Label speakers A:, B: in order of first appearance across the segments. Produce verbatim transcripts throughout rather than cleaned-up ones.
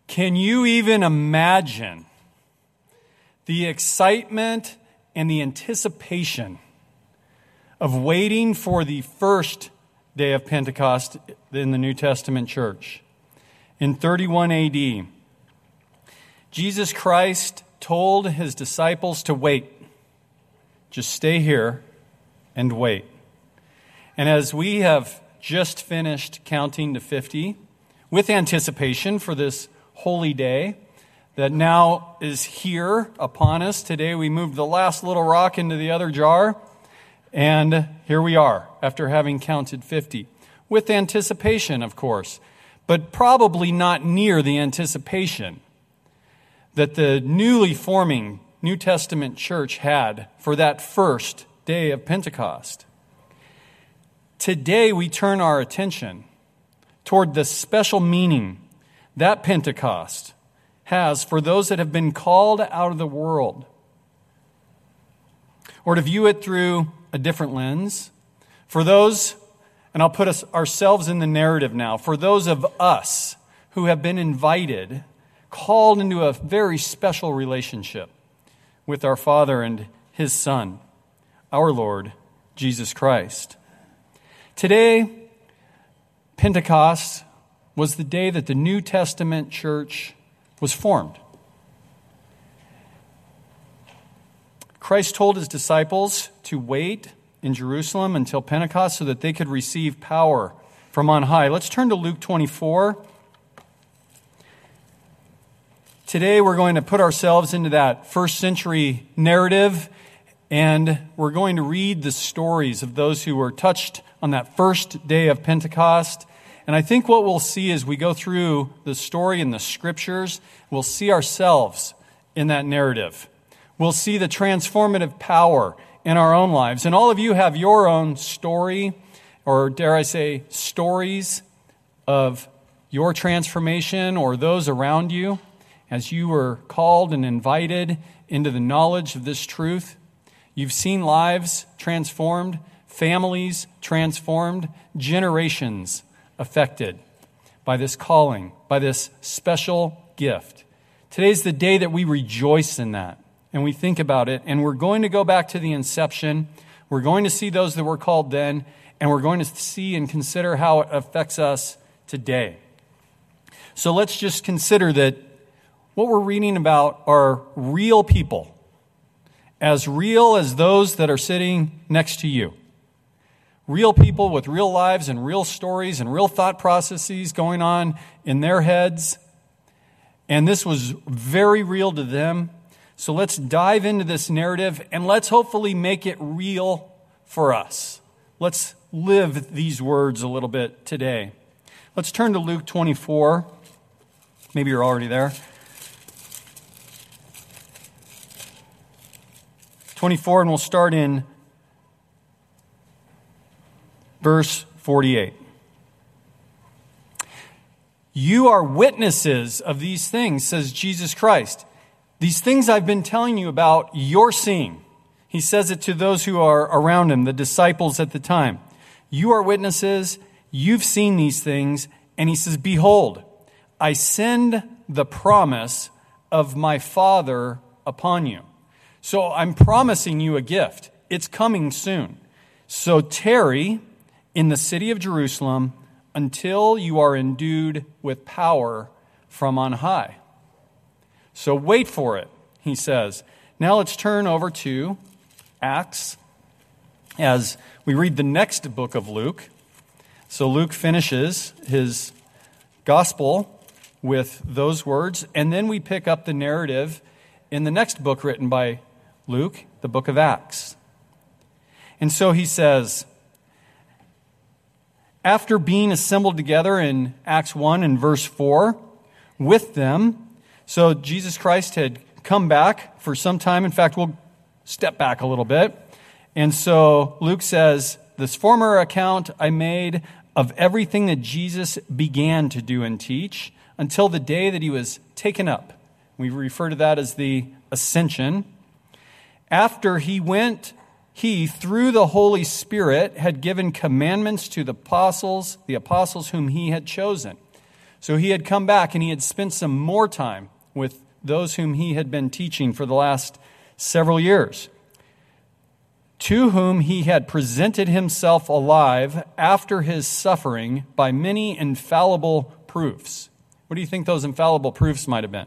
A: Can you even imagine the excitement and the anticipation of waiting for the first day of Pentecost in the New Testament church? In thirty-one A D, Jesus Christ told his disciples to wait. Just stay here and wait. And as we have just finished counting to fifty, with anticipation for this holy day that now is here upon us, today we moved the last little rock into the other jar, and here we are after having counted fifty. With anticipation, of course, but probably not near the anticipation that the newly forming New Testament church had for that first day of Pentecost. Today we turn our attention toward the special meaning that Pentecost has for those that have been called out of the world. Or to view it through a different lens, for those, and I'll put us ourselves in the narrative now, for those of us who have been invited, called into a very special relationship with our Father and His Son, our Lord, Jesus Christ. Today, Pentecost was the day that the New Testament church was formed. Christ told his disciples to wait in Jerusalem until Pentecost so that they could receive power from on high. Let's turn to Luke twenty-four. Today we're going to put ourselves into that first century narrative, and we're going to read the stories of those who were touched on that first day of Pentecost. And I think what we'll see as we go through the story in the scriptures, we'll see ourselves in that narrative. We'll see the transformative power in our own lives. And all of you have your own story, or dare I say, stories of your transformation or those around you as you were called and invited into the knowledge of this truth. You've seen lives transformed, families transformed, generations affected by this calling, by this special gift. Today's the day that we rejoice in that, and we think about it, and we're going to go back to the inception. We're going to see those that were called then, and we're going to see and consider how it affects us today. So let's just consider that what we're reading about are real people, as real as those that are sitting next to you. Real people with real lives and real stories and real thought processes going on in their heads. And this was very real to them. So let's dive into this narrative and let's hopefully make it real for us. Let's live these words a little bit today. Let's turn to Luke twenty-four. Maybe you're already there. twenty-four, and we'll start in verse forty-eight. You are witnesses of these things, says Jesus Christ. These things I've been telling you about, you're seeing. He says it to those who are around him, the disciples at the time. You are witnesses, you've seen these things, and he says, behold, I send the promise of my Father upon you. So I'm promising you a gift. It's coming soon. So tarry in the city of Jerusalem until you are endued with power from on high. So wait for it, he says. Now let's turn over to Acts as we read the next book of Luke. So Luke finishes his gospel with those words, and then we pick up the narrative in the next book written by Luke, the book of Acts. And so he says, after being assembled together in Acts one and verse four, with them, so Jesus Christ had come back for some time. In fact, we'll step back a little bit. And so Luke says, this former account I made of everything that Jesus began to do and teach until the day that he was taken up. We refer to that as the ascension. After he went, he, through the Holy Spirit, had given commandments to the apostles, the apostles whom he had chosen. So he had come back and he had spent some more time with those whom he had been teaching for the last several years, to whom he had presented himself alive after his suffering by many infallible proofs. What do you think those infallible proofs might have been?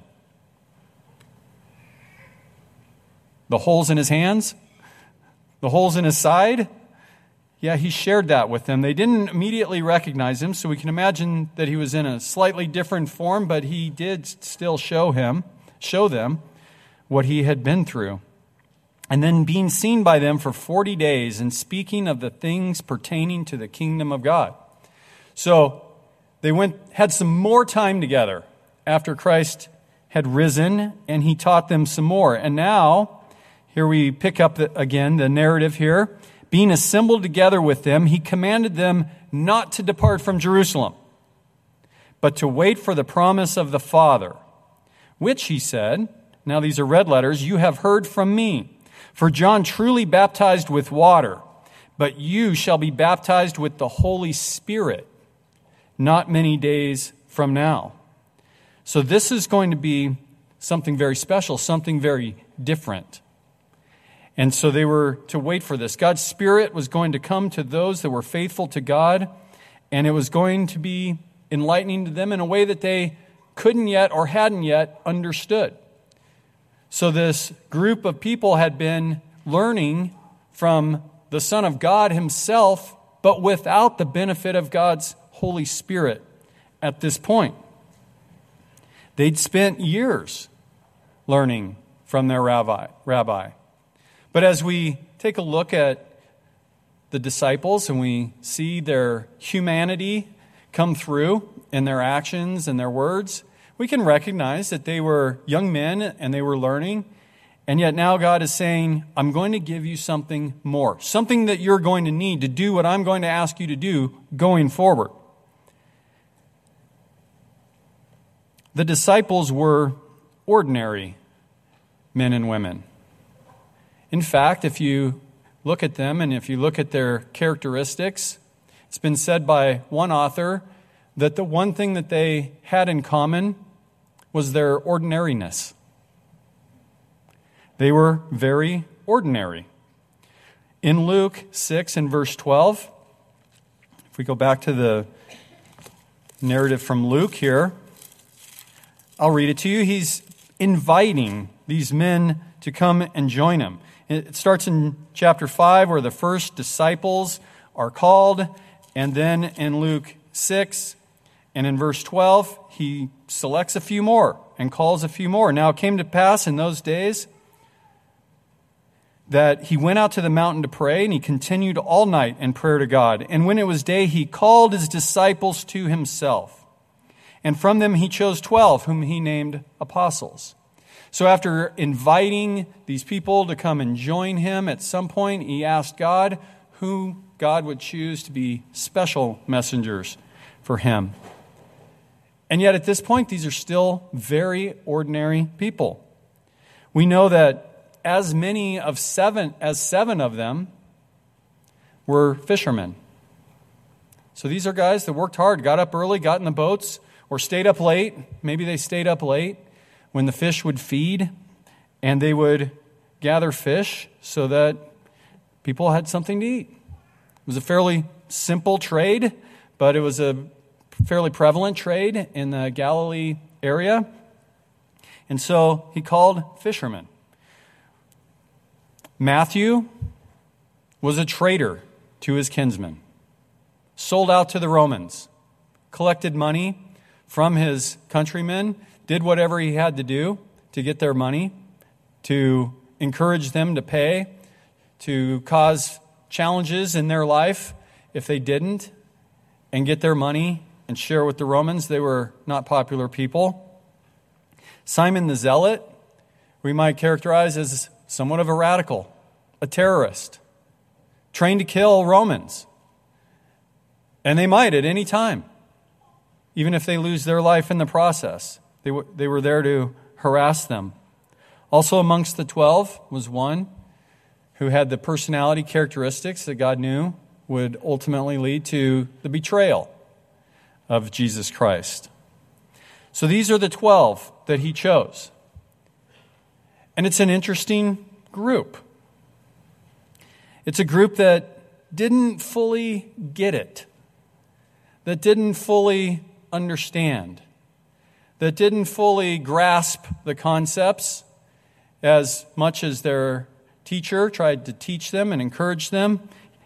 A: The holes in his hands? The holes in his side? Yeah, he shared that with them. They didn't immediately recognize him, so we can imagine that he was in a slightly different form, but he did still show him, show them what he had been through. And then being seen by them for forty days and speaking of the things pertaining to the kingdom of God. So they went, had some more time together after Christ had risen, and he taught them some more. And now, here we pick up the, again the narrative here. Being assembled together with them, he commanded them not to depart from Jerusalem, but to wait for the promise of the Father, which, he said, now these are red letters, you have heard from me. For John truly baptized with water, but you shall be baptized with the Holy Spirit not many days from now. So this is going to be something very special, something very different. And so they were to wait for this. God's Spirit was going to come to those that were faithful to God, and it was going to be enlightening to them in a way that they couldn't yet or hadn't yet understood. So this group of people had been learning from the Son of God himself, but without the benefit of God's Holy Spirit at this point. They'd spent years learning from their rabbi. rabbi. But as we take a look at the disciples and we see their humanity come through in their actions and their words, we can recognize that they were young men and they were learning. And yet now God is saying, I'm going to give you something more, something that you're going to need to do what I'm going to ask you to do going forward. The disciples were ordinary men and women. In fact, if you look at them and if you look at their characteristics, it's been said by one author that the one thing that they had in common was their ordinariness. They were very ordinary. In Luke six and verse twelve, if we go back to the narrative from Luke here, I'll read it to you. He's inviting these men to come and join him. It starts in chapter five where the first disciples are called, and then in Luke six and in verse twelve, he selects a few more and calls a few more. Now it came to pass in those days that he went out to the mountain to pray, and he continued all night in prayer to God. And when it was day, he called his disciples to himself. And from them he chose twelve, whom he named apostles. So after inviting these people to come and join him, at some point he asked God who God would choose to be special messengers for him. And yet at this point, these are still very ordinary people. We know that as many of seven, as seven of them were fishermen. So these are guys that worked hard, got up early, got in the boats, or stayed up late. Maybe they stayed up late when the fish would feed, and they would gather fish so that people had something to eat. It was a fairly simple trade, but it was a fairly prevalent trade in the Galilee area. And so he called fishermen. Matthew was a traitor to his kinsmen, sold out to the Romans, collected money from his countrymen, did whatever he had to do to get their money, to encourage them to pay, to cause challenges in their life if they didn't, and get their money and share with the Romans. They were not popular people. Simon the Zealot, we might characterize as somewhat of a radical, a terrorist, trained to kill Romans. And they might at any time, even if they lose their life in the process. They were, they were there to harass them. Also amongst the twelve was one who had the personality characteristics that God knew would ultimately lead to the betrayal of Jesus Christ. So these are the twelve that he chose. And it's an interesting group. It's a group that didn't fully get it, that didn't fully understand, that didn't fully grasp the concepts as much as their teacher tried to teach them and encourage them.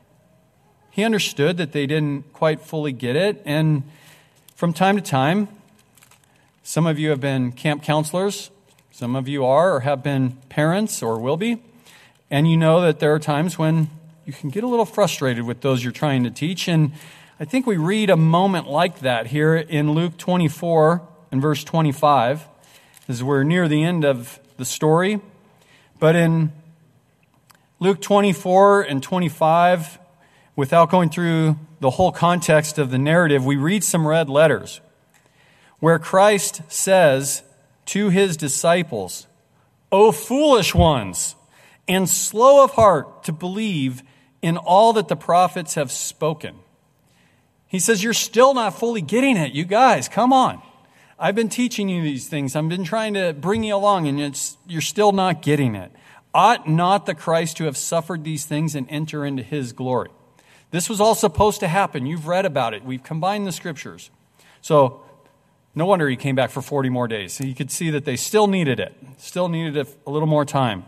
A: He understood that they didn't quite fully get it. And from time to time, some of you have been camp counselors. Some of you are or have been parents or will be. And you know that there are times when you can get a little frustrated with those you're trying to teach. And I think we read a moment like that here in Luke twenty-four and verse twenty-five, as we're near the end of the story. But in Luke twenty-four and twenty-five, without going through the whole context of the narrative, we read some red letters where Christ says to his disciples, "O foolish ones, and slow of heart to believe in all that the prophets have spoken." He says, you're still not fully getting it. You guys, come on. I've been teaching you these things. I've been trying to bring you along, and it's, you're still not getting it. Ought not the Christ to have suffered these things and enter into his glory? This was all supposed to happen. You've read about it. We've combined the scriptures. So no wonder he came back for forty more days. He could see that they still needed it, still needed a little more time.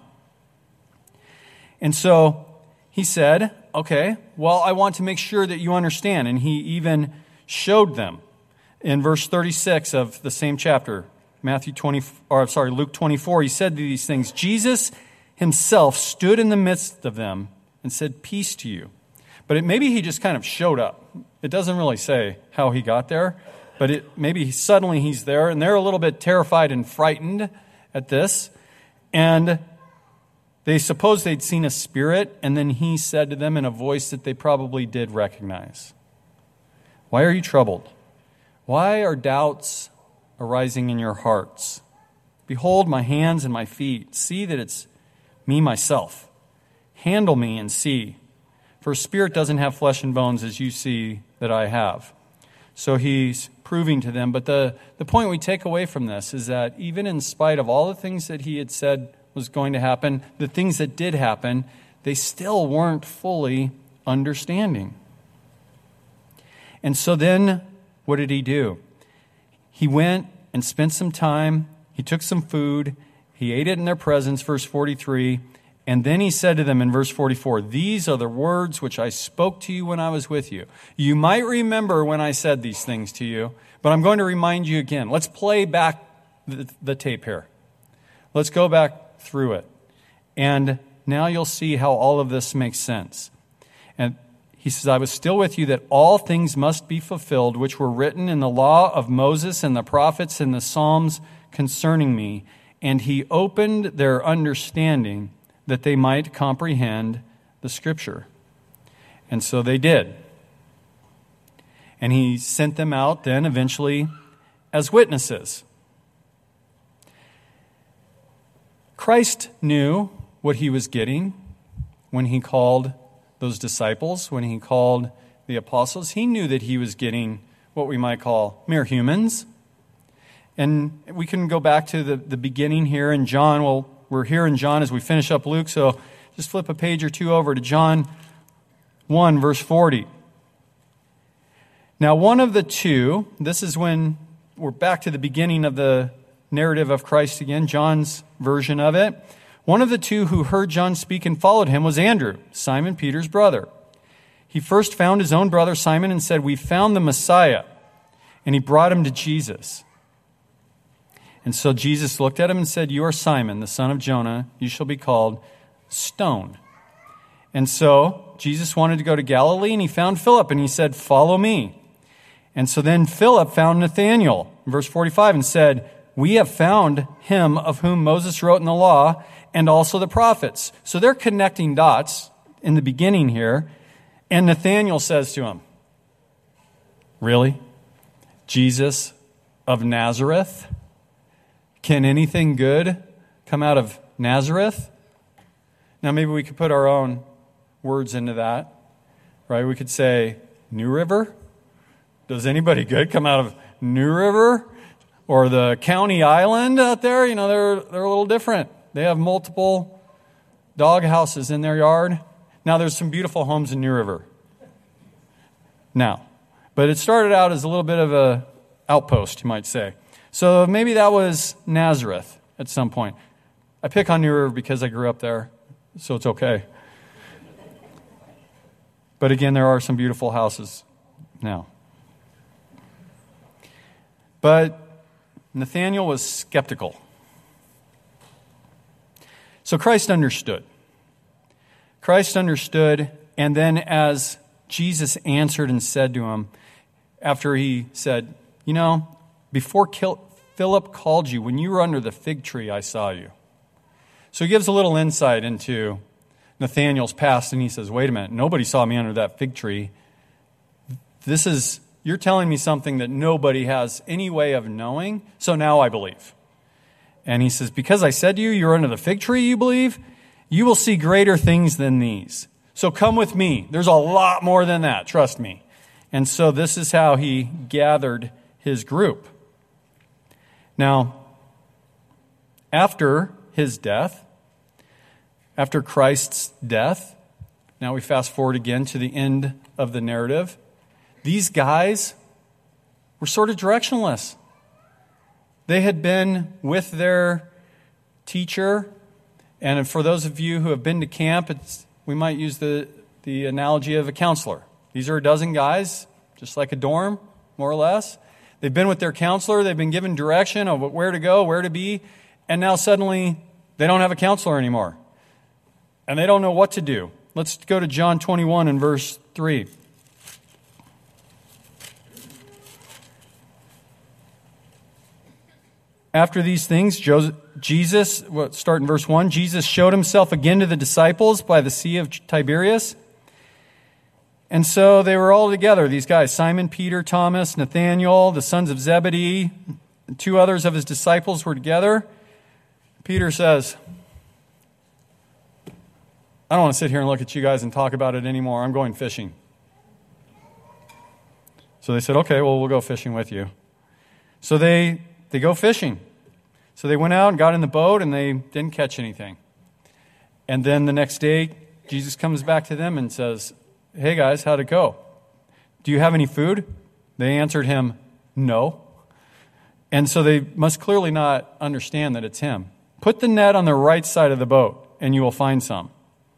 A: And so he said, okay, well, I want to make sure that you understand. And he even showed them in verse thirty-six of the same chapter, Matthew twenty, or sorry, Luke twenty-four. He said these things. Jesus himself stood in the midst of them and said, "Peace to you." But it, maybe he just kind of showed up. It doesn't really say how he got there, but it, maybe suddenly he's there, and they're a little bit terrified and frightened at this. And they suppose they'd seen a spirit, and then he said to them in a voice that they probably did recognize, "Why are you troubled? Why are doubts arising in your hearts? Behold my hands and my feet. See that it's me myself. Handle me and see. For a spirit doesn't have flesh and bones as you see that I have." So he's proving to them. But the, the point we take away from this is that even in spite of all the things that he had said was going to happen, the things that did happen, they still weren't fully understanding. And so then, what did he do? He went and spent some time. He took some food. He ate it in their presence, verse forty-three. And then he said to them in verse forty-four, "These are the words which I spoke to you when I was with you." You might remember when I said these things to you, but I'm going to remind you again. Let's play back the, the tape here. Let's go back through it. And now you'll see how all of this makes sense. And he says, "I was still with you that all things must be fulfilled, which were written in the law of Moses and the prophets and the Psalms concerning me. And he opened their understanding that they might comprehend the Scripture." And so they did. And he sent them out then eventually as witnesses. Christ knew what he was getting when he called those disciples, when he called the apostles. He knew that he was getting what we might call mere humans. And we can go back to the, the beginning here in John. Well, we're here in John as we finish up Luke, so just flip a page or two over to John one, verse forty. Now, one of the two, this is when we're back to the beginning of the narrative of Christ again, John's version of it. One of the two who heard John speak and followed him was Andrew, Simon Peter's brother. He first found his own brother Simon and said, "We found the Messiah." And he brought him to Jesus. And so Jesus looked at him and said, "You are Simon, the son of Jonah. You shall be called Stone." And so Jesus wanted to go to Galilee, and he found Philip, and he said, "Follow me." And so then Philip found Nathanael, verse forty-five, and said, "We have found him of whom Moses wrote in the law, and also the prophets." So they're connecting dots in the beginning here. And Nathanael says to him, "Really? Jesus of Nazareth? Can anything good come out of Nazareth?" Now, maybe we could put our own words into that, right? We could say, New River? Does anybody good come out of New River? or the county island out there, you know, they're they're a little different. They have multiple dog houses in their yard. Now, there's some beautiful homes in New River now, but it started out as a little bit of a outpost, you might say. So maybe that was Nazareth at some point. I pick on New River because I grew up there, so it's okay. But again, there are some beautiful houses now. But Nathanael was skeptical. So Christ understood. Christ understood, and then as Jesus answered and said to him, after he said, you know, before Philip called you, when you were under the fig tree, I saw you. So he gives a little insight into Nathanael's past, and he says, wait a minute, nobody saw me under that fig tree. This is, you're telling me something that nobody has any way of knowing, so now I believe. And he says, because I said to you, you're under the fig tree, you believe? You will see greater things than these. So come with me. There's a lot more than that, trust me. And so this is how he gathered his group. Now, after his death, after Christ's death, now we fast forward again to the end of the narrative, these guys were sort of directionless. They had been with their teacher, and for those of you who have been to camp, it's, we might use the, the analogy of a counselor. These are a dozen guys, just like a dorm, more or less. They've been with their counselor, they've been given direction of where to go, where to be, and now suddenly they don't have a counselor anymore. And they don't know what to do. Let's go to John twenty-one and verse three. After these things, Jesus, well, start in verse one, Jesus showed himself again to the disciples by the Sea of Tiberias. And so they were all together, these guys, Simon, Peter, Thomas, Nathanael, the sons of Zebedee, and two others of his disciples were together. Peter says, I don't want to sit here and look at you guys and talk about it anymore. I'm going fishing. So they said, okay, well, we'll go fishing with you. So they they go fishing. So they went out and got in the boat, and they didn't catch anything. And then the next day, Jesus comes back to them and says, hey guys, how'd it go? Do you have any food? They answered him, no. And so they must clearly not understand that it's him. Put the net on the right side of the boat, and you will find some.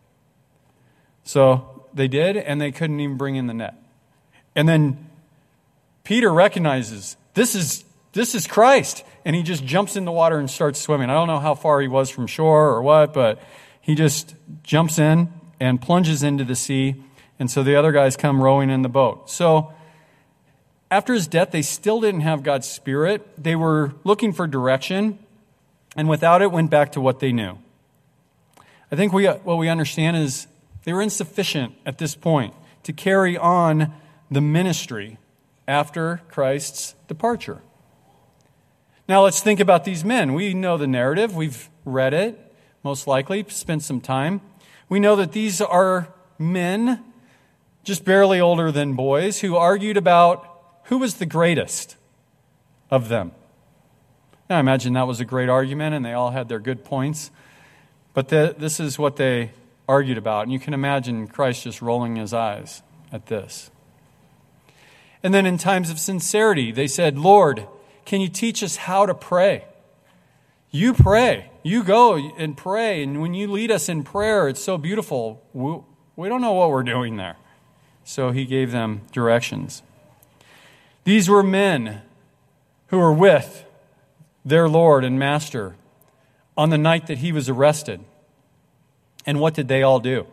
A: So they did, and they couldn't even bring in the net. And then Peter recognizes, this is this is Christ. And he just jumps in the water and starts swimming. I don't know how far he was from shore or what, but he just jumps in and plunges into the sea. And so the other guys come rowing in the boat. So after his death, they still didn't have God's Spirit. They were looking for direction, and without it, went back to what they knew. I think we what we understand is they were insufficient at this point to carry on the ministry after Christ's departure. Now let's think about these men. We know the narrative. We've read it, most likely, spent some time. We know that these are men, just barely older than boys, who argued about who was the greatest of them. Now I imagine that was a great argument, and they all had their good points. But the, this is what they argued about. And you can imagine Christ just rolling his eyes at this. And then in times of sincerity, they said, Lord, can you teach us how to pray? You pray. You go and pray. And when you lead us in prayer, it's so beautiful. We, we don't know what we're doing there. So he gave them directions. These were men who were with their Lord and Master on the night that he was arrested. And what did they all do?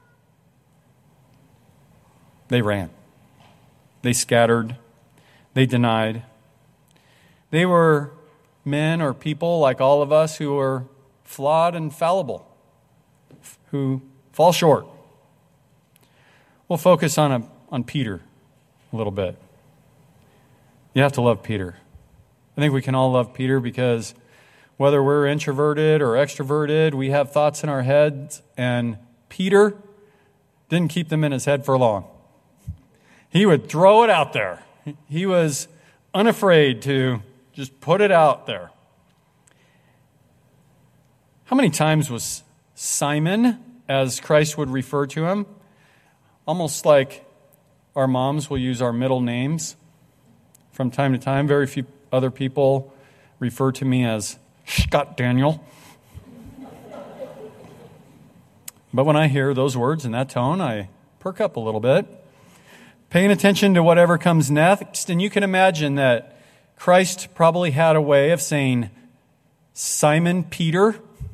A: They ran. They scattered. They denied. They were men or people like all of us who are flawed and fallible, who fall short. We'll focus on a, on Peter a little bit. You have to love Peter. I think we can all love Peter because whether we're introverted or extroverted, we have thoughts in our heads, and Peter didn't keep them in his head for long. He would throw it out there. He was unafraid to Just put it out there. How many times was Simon, as Christ would refer to him, almost like our moms will use our middle names from time to time? Very few other people refer to me as Scott Daniel. But when I hear those words in that tone, I perk up a little bit, paying attention to whatever comes next. And you can imagine that Christ probably had a way of saying, Simon Peter,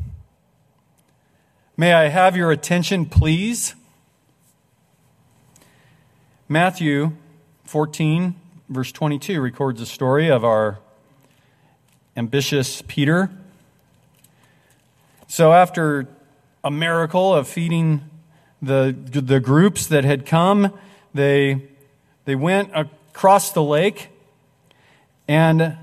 A: may I have your attention, please? Matthew fourteen, verse twenty-two, records the story of our ambitious Peter. So after a miracle of feeding the, the groups that had come, they, they went across the lake, and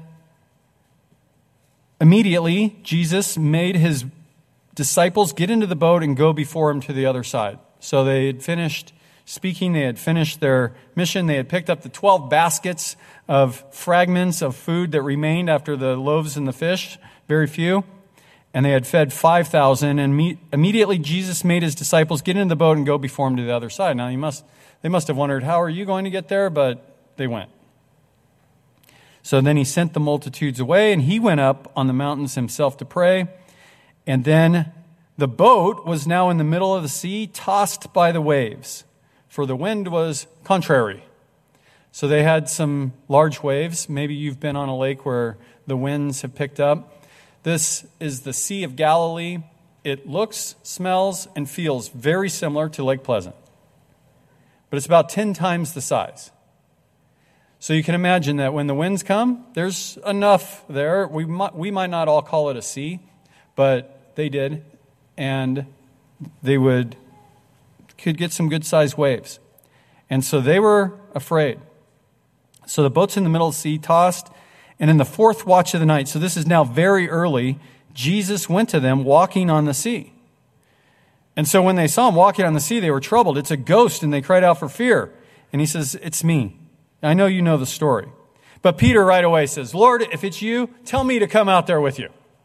A: immediately Jesus made his disciples get into the boat and go before him to the other side. So they had finished speaking, they had finished their mission, they had picked up the twelve baskets of fragments of food that remained after the loaves and the fish, very few, and they had fed five thousand, and me- immediately Jesus made his disciples get into the boat and go before him to the other side. Now, you must, they must have wondered, how are you going to get there? But they went. So then he sent the multitudes away, and he went up on the mountains himself to pray. And then the boat was now in the middle of the sea, tossed by the waves, for the wind was contrary. So they had some large waves. Maybe you've been on a lake where the winds have picked up. This is the Sea of Galilee. It looks, smells, and feels very similar to Lake Pleasant. But it's about ten times the size. So you can imagine that when the winds come, there's enough there. We might, we might not all call it a sea, but they did. And they would could get some good-sized waves. And so they were afraid. So the boat's in the middle of the sea, tossed, and in the fourth watch of the night, so this is now very early, Jesus went to them walking on the sea. And so when they saw him walking on the sea, they were troubled. It's a ghost, and they cried out for fear. And he says, it's me. I know you know the story. But Peter right away says, Lord, if it's you, tell me to come out there with you.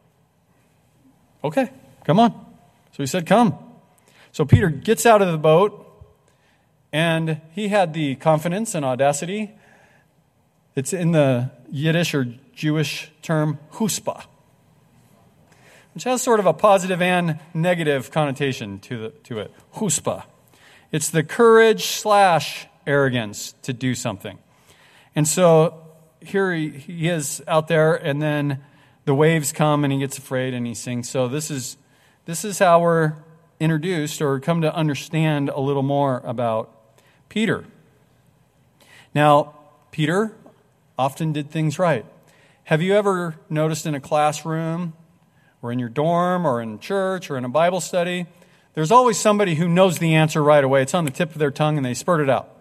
A: Okay, come on. So he said, come. So Peter gets out of the boat, and he had the confidence and audacity. It's in the Yiddish or Jewish term, chutzpah, which has sort of a positive and negative connotation to, the, to it. Chutzpah. It's the courage slash arrogance to do something. And so here he, he is out there, and then the waves come, and he gets afraid, and he sings. So this is this is how we're introduced or come to understand a little more about Peter. Now, Peter often did things right. Have you ever noticed in a classroom or in your dorm or in church or in a Bible study, there's always somebody who knows the answer right away. It's on the tip of their tongue and they spurt it out.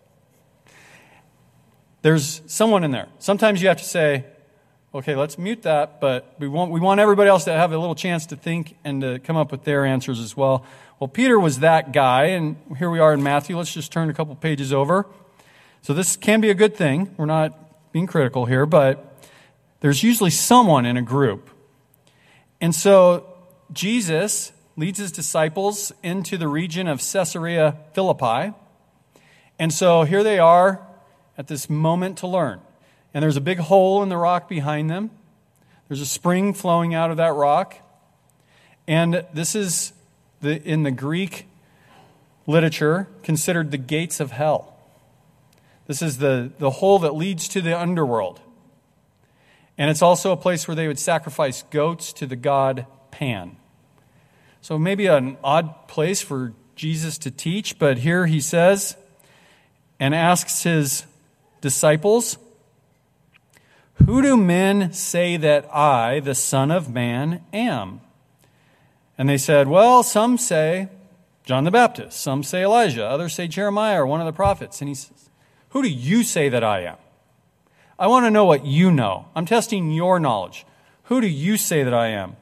A: There's someone in there. Sometimes you have to say, okay, let's mute that, but we want we want everybody else to have a little chance to think and to come up with their answers as well. Well, Peter was that guy, and here we are in Matthew. Let's just turn a couple pages over. So this can be a good thing. We're not being critical here, but there's usually someone in a group. And so Jesus leads his disciples into the region of Caesarea Philippi. And so here they are at this moment to learn. And there's a big hole in the rock behind them. There's a spring flowing out of that rock. And this is, the in the Greek literature, considered the gates of hell. This is the, the hole that leads to the underworld. And it's also a place where they would sacrifice goats to the god Pan. So maybe an odd place for Jesus to teach, but here he says, and asks his disciples, who do men say that I, the Son of Man, am? And they said, well, some say John the Baptist, some say Elijah, others say Jeremiah or one of the prophets. And he says, who do you say that I am? I want to know what you know. I'm testing your knowledge. Who do you say that I am?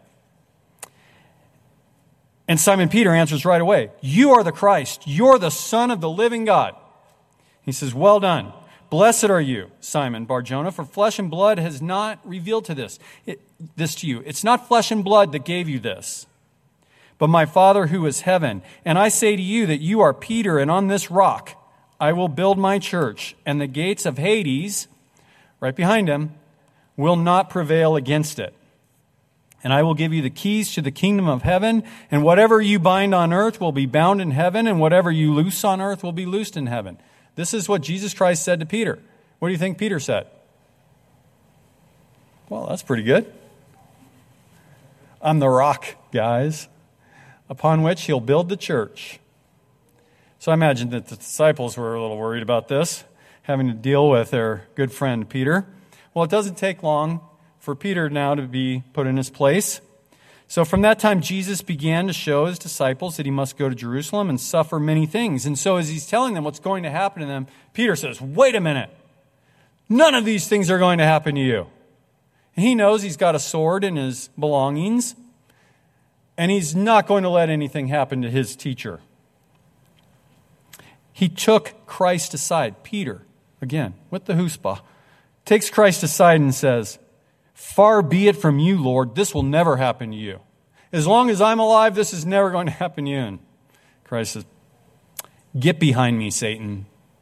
A: And Simon Peter answers right away, you are the Christ. You're the Son of the living God. He says, well done. Blessed are you, Simon Bar-Jonah, for flesh and blood has not revealed to this, it, this to you. It's not flesh and blood that gave you this, but my Father who is heaven. And I say to you that you are Peter, and on this rock I will build my church, and the gates of Hades, right behind him, will not prevail against it. And I will give you the keys to the kingdom of heaven, and whatever you bind on earth will be bound in heaven, and whatever you loose on earth will be loosed in heaven. This is what Jesus Christ said to Peter. What do you think Peter said? Well, that's pretty good. I'm the rock, guys, upon which he'll build the church. So I imagine that the disciples were a little worried about this, having to deal with their good friend Peter. Well, it doesn't take long for Peter now to be put in his place. So from that time, Jesus began to show his disciples that he must go to Jerusalem and suffer many things. And so as he's telling them what's going to happen to them, Peter says, wait a minute. None of these things are going to happen to you. And he knows he's got a sword in his belongings, and he's not going to let anything happen to his teacher. He took Christ aside. Peter, again, with the chutzpah, takes Christ aside and says, far be it from you, Lord, this will never happen to you. As long as I'm alive, this is never going to happen to you. And Christ says, get behind me, Satan.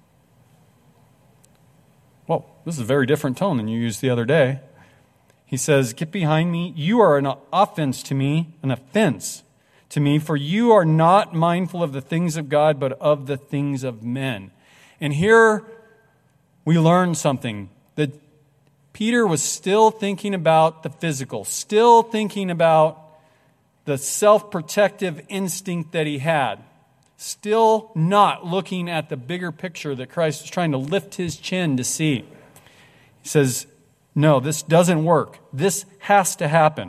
A: Well, this is a very different tone than you used the other day. He says, get behind me. You are an offense to me, an offense to me, for you are not mindful of the things of God, but of the things of men. And here we learn something, that Peter was still thinking about the physical, still thinking about the self-protective instinct that he had, still not looking at the bigger picture that Christ was trying to lift his chin to see. He says, no, this doesn't work. This has to happen.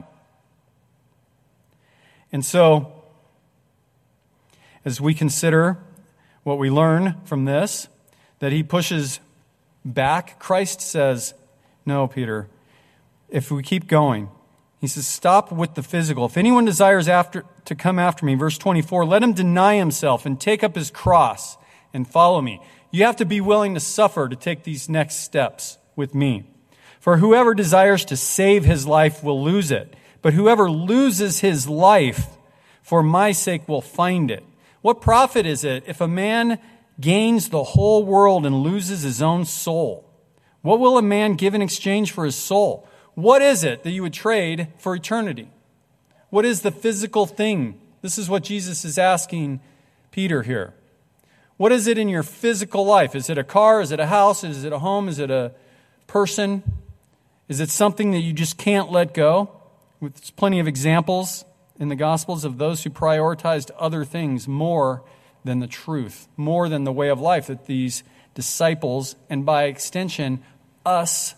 A: And so, as we consider what we learn from this, that he pushes back, Christ says, no, Peter, if we keep going, he says, stop with the physical. If anyone desires after to come after me, verse twenty-four, let him deny himself and take up his cross and follow me. You have to be willing to suffer to take these next steps with me. For whoever desires to save his life will lose it, but whoever loses his life for my sake will find it. What profit is it if a man gains the whole world and loses his own soul? What will a man give in exchange for his soul? What is it that you would trade for eternity? What is the physical thing? This is what Jesus is asking Peter here. What is it in your physical life? Is it a car? Is it a house? Is it a home? Is it a person? Is it something that you just can't let go? There's plenty of examples in the Gospels of those who prioritized other things more than the truth, more than the way of life that these disciples, and by extension, us,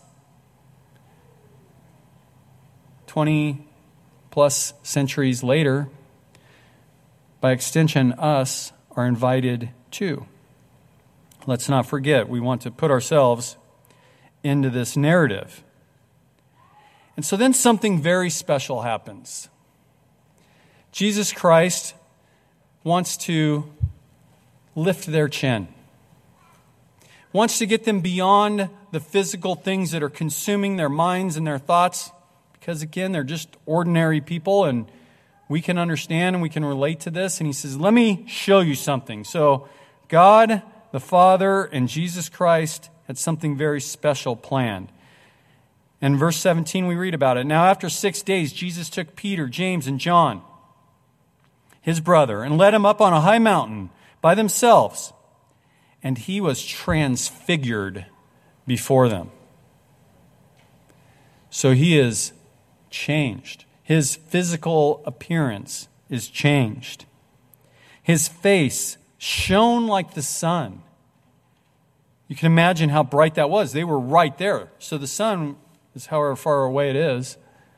A: twenty plus centuries later, by extension, us are invited to. Let's not forget, we want to put ourselves into this narrative. And so then something very special happens. Jesus Christ wants to lift their chin, wants to get them beyond the physical things that are consuming their minds and their thoughts, because again, they're just ordinary people, and we can understand and we can relate to this. And he says, let me show you something. So God, the Father, and Jesus Christ had something very special planned. In verse seventeen, we read about it. Now, after six days, Jesus took Peter, James, and John, his brother, and led him up on a high mountain by themselves. And he was transfigured before them. So he is changed. His physical appearance is changed. His face shone like the sun. You can imagine how bright that was. They were right there. So the sun is however far away it is.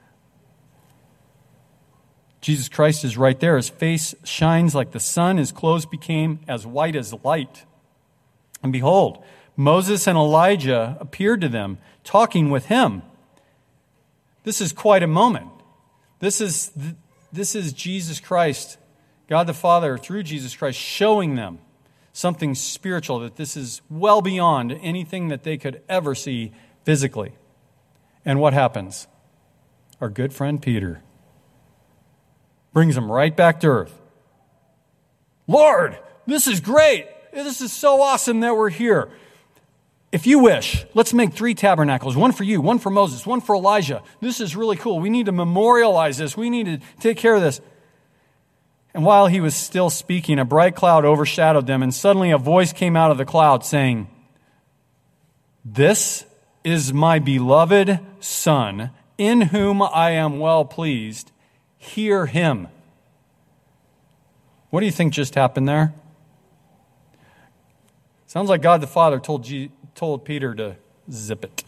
A: Jesus Christ is right there. His face shines like the sun. His clothes became as white as light. And behold, Moses and Elijah appeared to them, talking with him. This is quite a moment. This is, this is Jesus Christ, God the Father, through Jesus Christ, showing them something spiritual, that this is well beyond anything that they could ever see physically. And what happens? Our good friend Peter brings them right back to earth. Lord, this is great. This is so awesome that we're here. If you wish, let's make three tabernacles, one for you, one for Moses, one for Elijah. This is really cool. We need to memorialize this. We need to take care of this. And while he was still speaking, a bright cloud overshadowed them, and suddenly a voice came out of the cloud saying, "This is my beloved Son, in whom I am well pleased. Hear him." What do you think just happened there? Sounds like God the Father told G- told Peter to zip it.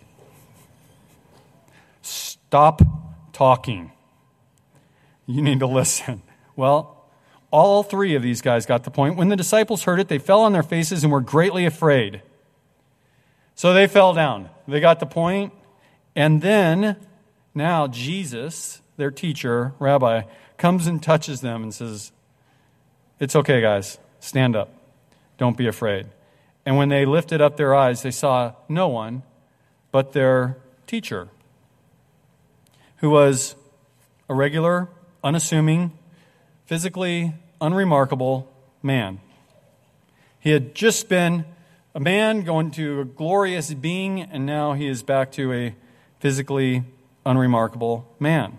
A: Stop talking. You need to listen. Well, all three of these guys got the point. When the disciples heard it, they fell on their faces and were greatly afraid. So they fell down. They got the point. And then, now Jesus, their teacher, rabbi, comes and touches them and says, "It's okay, guys. Stand up. Don't be afraid." And when they lifted up their eyes, they saw no one but their teacher, who was a regular, unassuming, physically unremarkable man. He had just been a man going to a glorious being, and now he is back to a physically unremarkable man.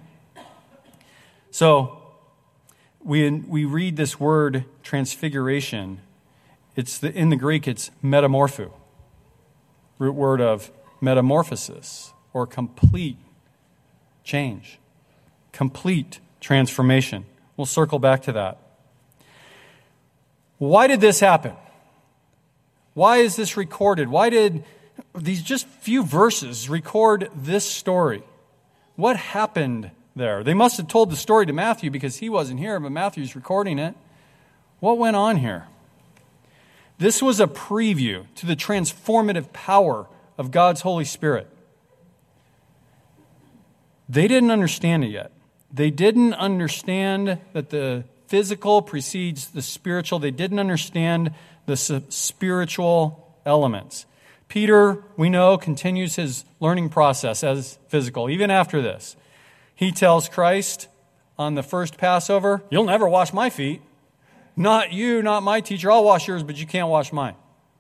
A: So we we read this word transfiguration. It's the, in the Greek, it's metamorpho, root word of metamorphosis, or complete change, complete transformation. We'll circle back to that. Why did this happen? Why is this recorded? Why did these just few verses record this story? What happened there? They must have told the story to Matthew because he wasn't here, but Matthew's recording it. What went on here? This was a preview to the transformative power of God's Holy Spirit. They didn't understand it yet. They didn't understand that the physical precedes the spiritual. They didn't understand the spiritual elements. Peter, we know, continues his learning process as physical, even after this. He tells Christ on the first Passover, "You'll never wash my feet. Not you, not my teacher. I'll wash yours, but you can't wash mine."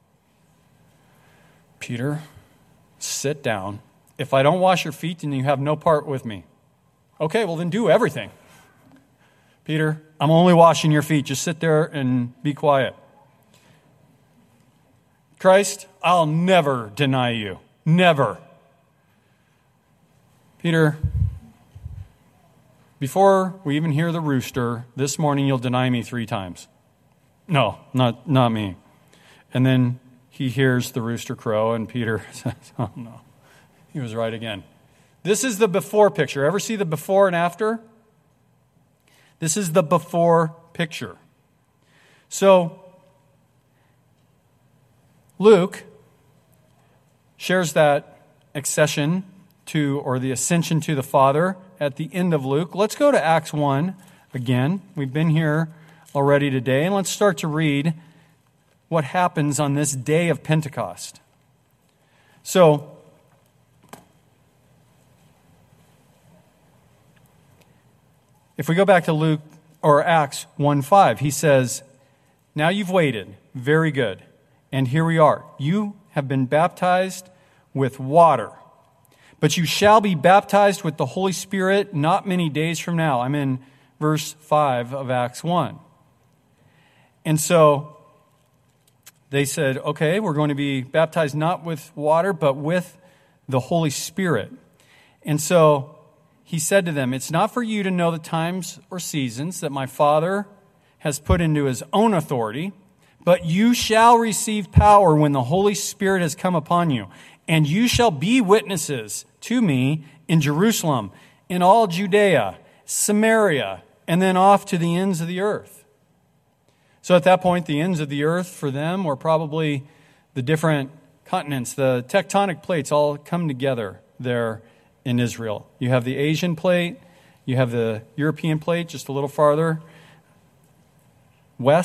A: Peter, sit down. If I don't wash your feet, then you have no part with me. Okay, well then do everything. Peter, I'm only washing your feet. Just sit there and be quiet. Christ, I'll never deny you. Never. Peter, before we even hear the rooster, this morning you'll deny me three times. No, not, not me. And then he hears the rooster crow, and Peter says, "Oh no, he was right again." This is the before picture. Ever see the before and after? This is the before picture. So, Luke shares that accession to, or the ascension to the Father at the end of Luke. Let's go to Acts one again. We've been here already today, and let's start to read what happens on this day of Pentecost. So, if we go back to Luke or Acts one five, he says, "Now you've waited, very good, and here we are. You have been baptized with water, but you shall be baptized with the Holy Spirit not many days from now." I'm in verse five of Acts one. And so they said, okay, we're going to be baptized not with water, but with the Holy Spirit. And so he said to them, "It's not for you to know the times or seasons that my Father has put into his own authority, but you shall receive power when the Holy Spirit has come upon you, and you shall be witnesses to me in Jerusalem, in all Judea, Samaria, and then off to the ends of the earth." So at that point, the ends of the earth for them were probably the different continents. The tectonic plates all come together there in Israel. You have the Asian plate, you have the European plate just a little farther west,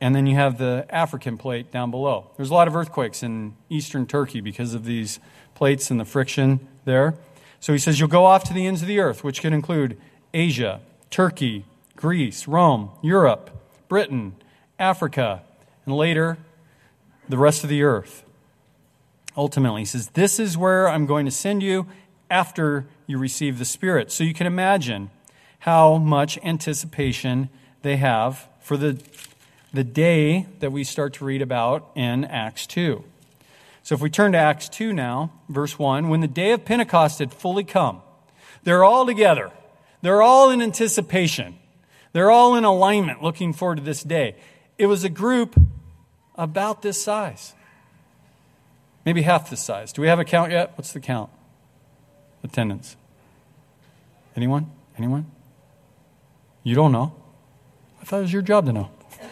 A: And then you have the African plate down below. There's a lot of earthquakes in eastern Turkey because of these plates and the friction there. So he says, you'll go off to the ends of the earth, which could include Asia, Turkey, Greece, Rome, Europe, Britain, Africa, and later, the rest of the earth. Ultimately, he says, this is where I'm going to send you after you receive the Spirit. So you can imagine how much anticipation they have for the, the day that we start to read about in Acts two. So if we turn to Acts two now, verse one, when the day of Pentecost had fully come, they're all together. They're all in anticipation. They're all in alignment looking forward to this day. It was a group about this size. Maybe half this size. Do we have a count yet? What's the count? Attendance. Anyone? Anyone? You don't know? I thought it was your job to know.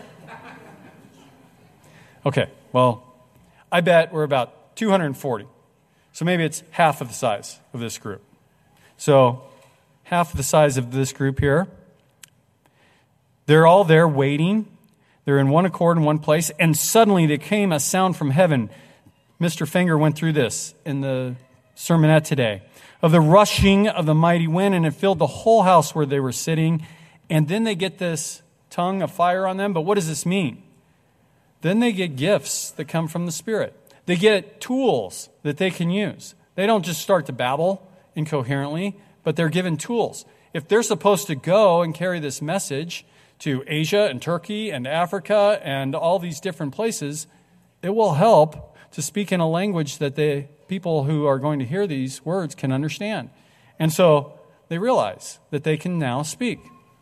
A: Okay, well, I bet we're about two hundred forty. So maybe it's half of the size of this group. So half of the size of this group here. They're all there waiting. They're in one accord in one place. And suddenly there came a sound from heaven. Mister Finger went through this in the sermonette today. Of the rushing of the mighty wind. And it filled the whole house where they were sitting. And then they get this tongue of fire on them. But what does this mean? Then they get gifts that come from the Spirit. They get tools that they can use. They don't just start to babble incoherently, but they're given tools. If they're supposed to go and carry this message to Asia and Turkey and Africa and all these different places, it will help to speak in a language that the people who are going to hear these words can understand. And so they realize that they can now speak.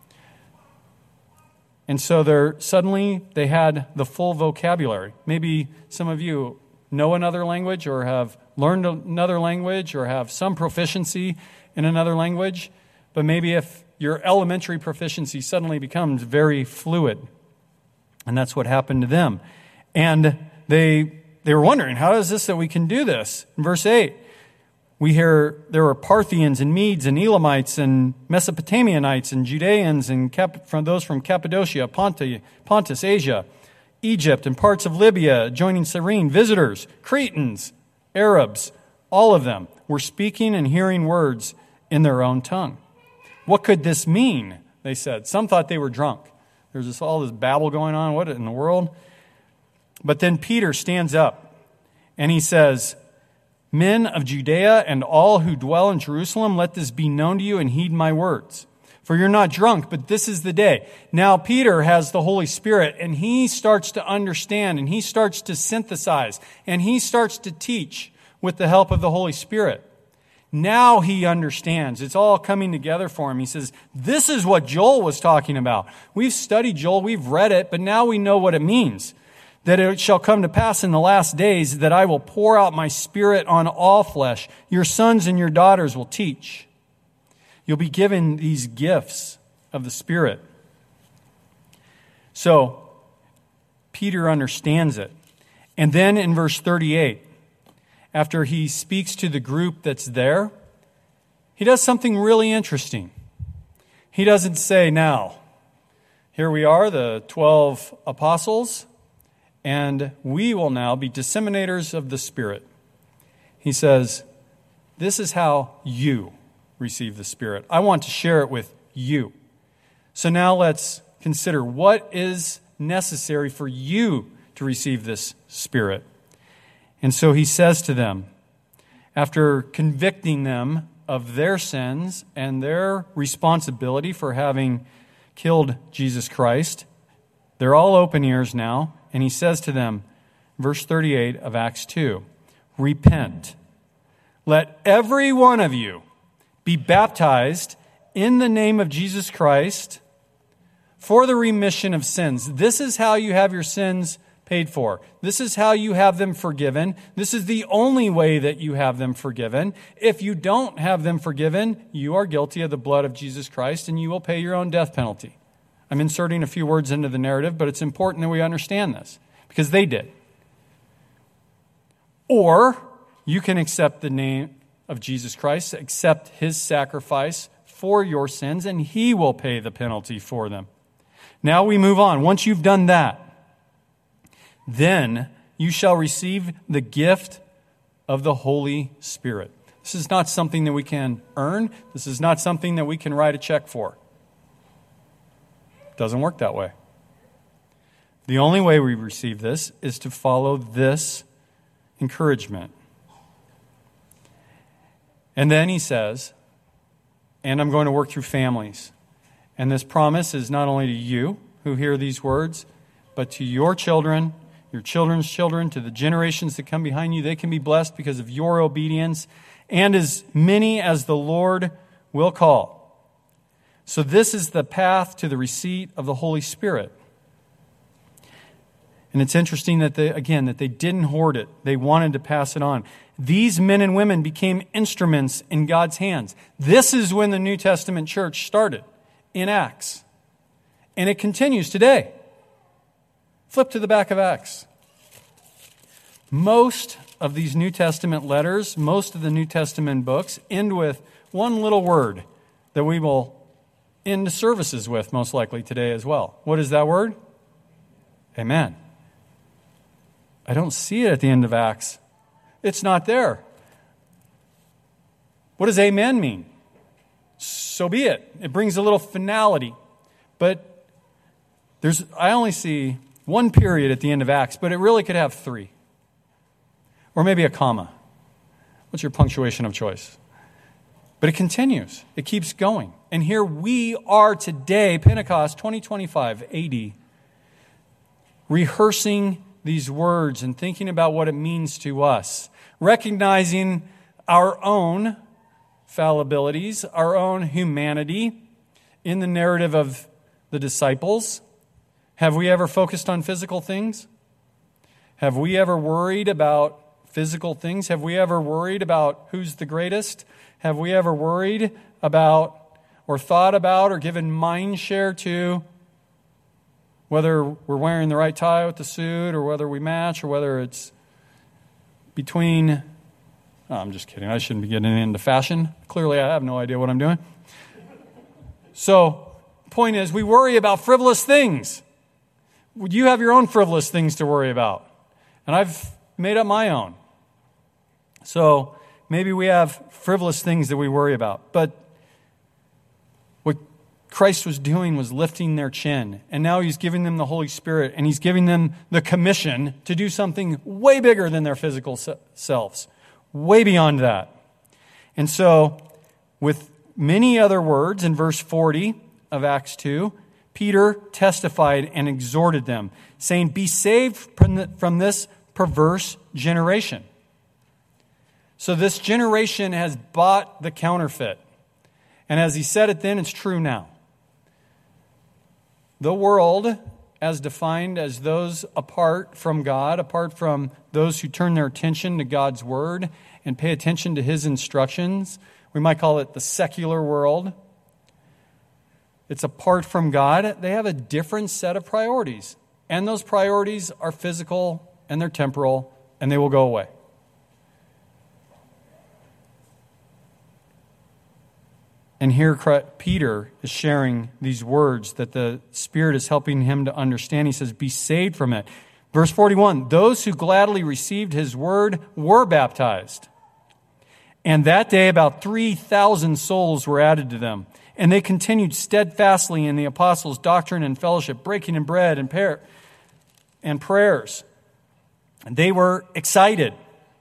A: And so they're suddenly they had the full vocabulary. Maybe some of you know another language or have learned another language or have some proficiency in another language. But maybe if your elementary proficiency suddenly becomes very fluid. And that's what happened to them. And they they were wondering, how is this that we can do this? In verse eight, we hear there were Parthians and Medes and Elamites and Mesopotamianites and Judeans and Cap- from those from Cappadocia, Pontus, Pontus, Asia, Egypt, and parts of Libya, joining Cyrene, visitors, Cretans, Arabs, all of them were speaking and hearing words in their own tongue. What could this mean? They said. Some thought they were drunk. There's this, all this babble going on. What in the world? But then Peter stands up and he says, men of Judea and all who dwell in Jerusalem, let this be known to you and heed my words. For you're not drunk, but this is the day. Now Peter has the Holy Spirit and he starts to understand and he starts to synthesize and he starts to teach with the help of the Holy Spirit. Now he understands. It's all coming together for him. He says, this is what Joel was talking about. We've studied Joel, we've read it, but now we know what it means. That it shall come to pass in the last days that I will pour out my Spirit on all flesh. Your sons and your daughters will teach. You'll be given these gifts of the Spirit. So, Peter understands it. And then in verse thirty-eight, after he speaks to the group that's there, he does something really interesting. He doesn't say, now, here we are, the twelve apostles, and we will now be disseminators of the Spirit. He says, this is how you receive the Spirit. I want to share it with you. So now let's consider what is necessary for you to receive this Spirit. And so he says to them, after convicting them of their sins and their responsibility for having killed Jesus Christ, they're all open ears now. And he says to them, verse thirty-eight of Acts two, repent. Let every one of you be baptized in the name of Jesus Christ for the remission of sins. This is how you have your sins paid for. This is how you have them forgiven. This is the only way that you have them forgiven. If you don't have them forgiven, you are guilty of the blood of Jesus Christ and you will pay your own death penalty. I'm inserting a few words into the narrative, but it's important that we understand this because they did. Or you can accept the name of Jesus Christ, accept his sacrifice for your sins, and he will pay the penalty for them. Now we move on. Once you've done that, then you shall receive the gift of the Holy Spirit. This is not something that we can earn. This is not something that we can write a check for. It doesn't work that way. The only way we receive this is to follow this encouragement. And then he says, and I'm going to work through families. And this promise is not only to you who hear these words, but to your children, your children's children, to the generations that come behind you. They can be blessed because of your obedience, and as many as the Lord will call. So this is the path to the receipt of the Holy Spirit. And it's interesting that they, again, that they didn't hoard it. They wanted to pass it on. These men and women became instruments in God's hands. This is when the New Testament church started, in Acts. And it continues today. Flip to the back of Acts. Most of these New Testament letters, most of the New Testament books, end with one little word that we will end services with, most likely today as well. What is that word? Amen. I don't see it at the end of Acts. It's not there. What does amen mean? So be it. It brings a little finality. But there's I only see one period at the end of Acts, but it really could have three. Or maybe a comma. What's your punctuation of choice? But it continues. It keeps going. And here we are today, Pentecost twenty twenty-five A D, rehearsing these words and thinking about what it means to us, recognizing our own fallibilities, our own humanity in the narrative of the disciples. Have we ever focused on physical things? Have we ever worried about physical things? Have we ever worried about who's the greatest? Have we ever worried about or thought about or given mind share to whether we're wearing the right tie with the suit or whether we match or whether it's between... Oh, I'm just kidding. I shouldn't be getting into fashion. Clearly, I have no idea what I'm doing. So, point is, we worry about frivolous things. You have your own frivolous things to worry about. And I've made up my own. So, maybe we have frivolous things that we worry about. But what Christ was doing was lifting their chin. And now he's giving them the Holy Spirit. And he's giving them the commission to do something way bigger than their physical selves. Way beyond that. And so, with many other words in verse forty of Acts two, Peter testified and exhorted them, saying, "Be saved from this perverse generation." So this generation has bought the counterfeit. And as he said it then, it's true now. The world, as defined as those apart from God, apart from those who turn their attention to God's word and pay attention to his instructions, we might call it the secular world. It's apart from God. They have a different set of priorities. And those priorities are physical and they're temporal, and they will go away. And here Peter is sharing these words that the Spirit is helping him to understand. He says, be saved from it. Verse forty-one, those who gladly received his word were baptized. And that day about three thousand souls were added to them. And they continued steadfastly in the apostles' doctrine and fellowship, breaking in bread and, prayer, and prayers. And they were excited.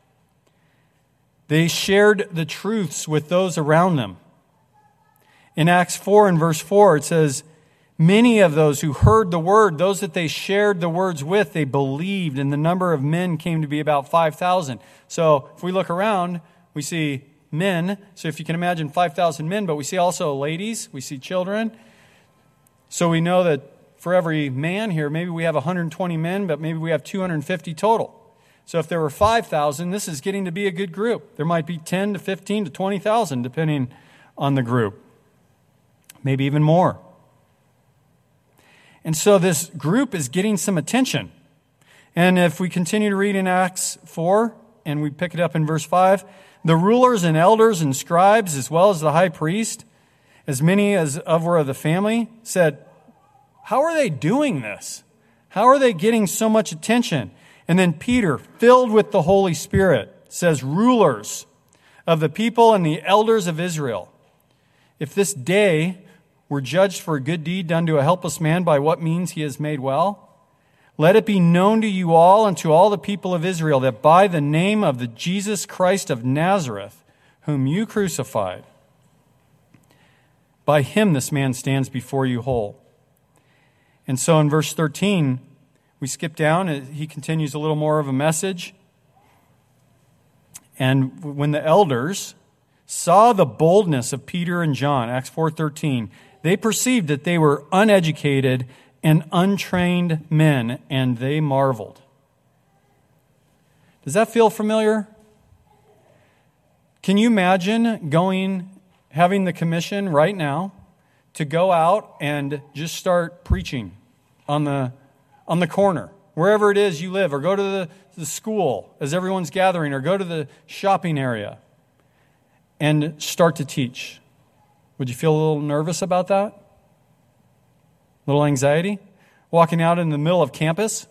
A: They shared the truths with those around them. In Acts four and verse four, it says, many of those who heard the word, those that they shared the words with, they believed, and the number of men came to be about five thousand. So if we look around, we see men. So if you can imagine five thousand men, but we see also ladies, we see children. So we know that for every man here, maybe we have one hundred twenty men, but maybe we have two hundred fifty total. So if there were five thousand, this is getting to be a good group. There might be ten to fifteen to twenty thousand, depending on the group. Maybe even more. And so this group is getting some attention. And if we continue to read in Acts four, and we pick it up in verse five, the rulers and elders and scribes, as well as the high priest, as many as of were of the family, said, how are they doing this? How are they getting so much attention? And then Peter, filled with the Holy Spirit, says, rulers of the people and the elders of Israel, if this day were judged for a good deed done to a helpless man, by what means he is made well, let it be known to you all and to all the people of Israel that by the name of the Jesus Christ of Nazareth, whom you crucified, by him this man stands before you whole. And so in verse thirteen, we skip down. He continues a little more of a message. And when the elders saw the boldness of Peter and John, Acts four thirteen, they perceived that they were uneducated and untrained men, and they marveled. Does that feel familiar? Can you imagine going, having the commission right now to go out and just start preaching on the on the corner, wherever it is you live, or go to the, the school as everyone's gathering, or go to the shopping area and start to teach? Would you feel a little nervous about that? A little anxiety? Walking out in the middle of campus?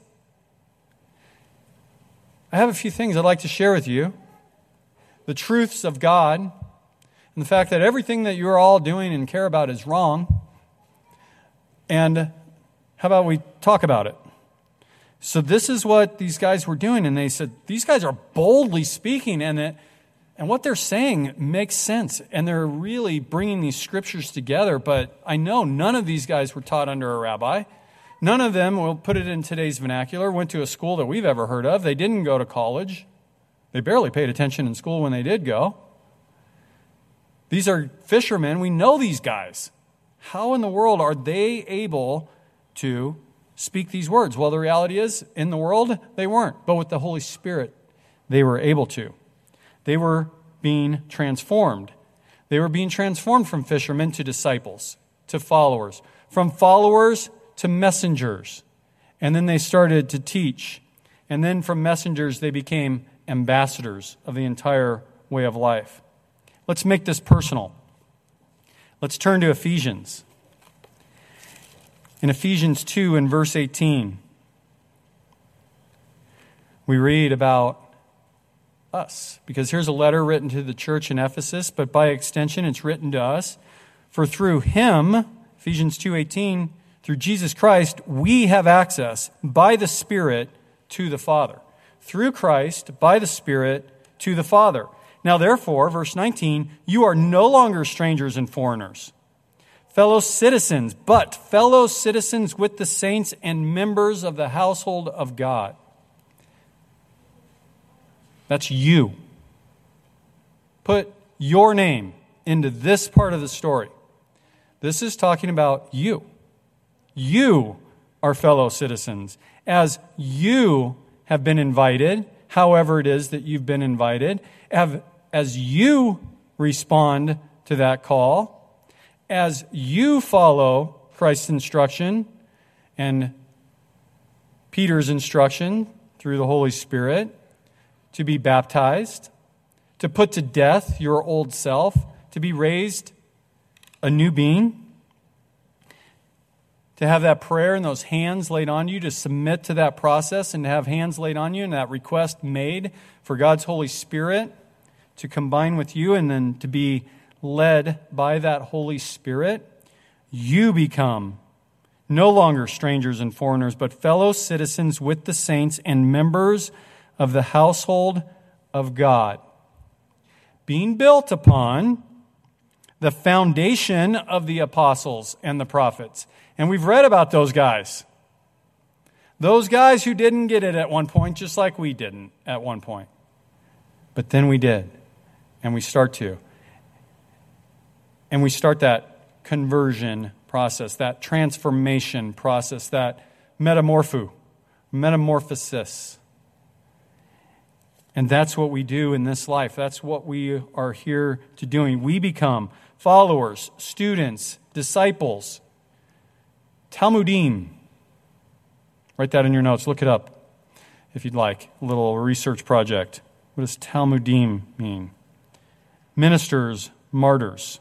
A: I have a few things I'd like to share with you. The truths of God, and the fact that everything that you're all doing and care about is wrong. And how about we talk about it? So this is what these guys were doing, and they said, these guys are boldly speaking, and it, and what they're saying makes sense, and they're really bringing these scriptures together, but I know none of these guys were taught under a rabbi. None of them, we'll put it in today's vernacular, went to a school that we've ever heard of. They didn't go to college. They barely paid attention in school when they did go. These are fishermen. We know these guys. How in the world are they able to speak these words? Well, the reality is, in the world, they weren't. But with the Holy Spirit, they were able to. They were being transformed. They were being transformed from fishermen to disciples, to followers, from followers to messengers. And then they started to teach. And then from messengers, they became ambassadors of the entire way of life. Let's make this personal. Let's turn to Ephesians. In Ephesians two and verse eighteen, we read about us. Because here's a letter written to the church in Ephesus, but by extension it's written to us. For through him, Ephesians two eighteen, through Jesus Christ, we have access by the Spirit to the Father. Through Christ, by the Spirit, to the Father. Now therefore, verse nineteen, you are no longer strangers and foreigners, fellow citizens, but fellow citizens with the saints and members of the household of God. That's you. Put your name into this part of the story. This is talking about you. You are fellow citizens. As you have been invited, however it is that you've been invited, have, as you respond to that call, as you follow Christ's instruction and Peter's instruction through the Holy Spirit, to be baptized, to put to death your old self, to be raised a new being, to have that prayer and those hands laid on you, to submit to that process and to have hands laid on you and that request made for God's Holy Spirit to combine with you and then to be led by that Holy Spirit, you become no longer strangers and foreigners, but fellow citizens with the saints and members of the household of God, being built upon the foundation of the apostles and the prophets. And we've read about those guys. Those guys who didn't get it at one point, just like we didn't at one point. But then we did. And we start to. And we start that conversion process, that transformation process, that metamorpho, metamorphosis. And that's what we do in this life. That's what we are here to doing. We become followers, students, disciples, Talmudim. Write that in your notes. Look it up if you'd like. A little research project. What does Talmudim mean? Ministers, martyrs.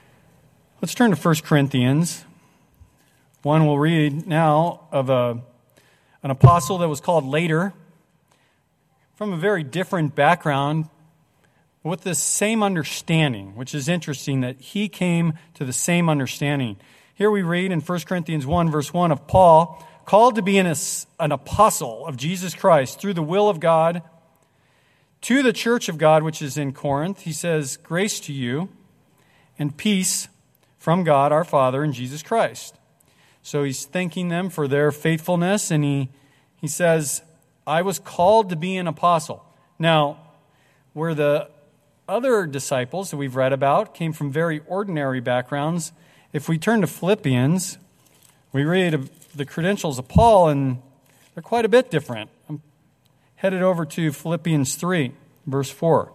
A: Let's turn to First Corinthians. One we'll read now of a an apostle that was called later, from a very different background, with the same understanding, which is interesting that he came to the same understanding. Here we read in First Corinthians one, verse one of Paul, called to be an, an apostle of Jesus Christ through the will of God, to the church of God which is in Corinth. He says, grace to you and peace from God our Father and Jesus Christ. So he's thanking them for their faithfulness, and he, he says, I was called to be an apostle. Now, where the other disciples that we've read about came from very ordinary backgrounds, if we turn to Philippians, we read the credentials of Paul, and they're quite a bit different. I'm headed over to Philippians three, verse four.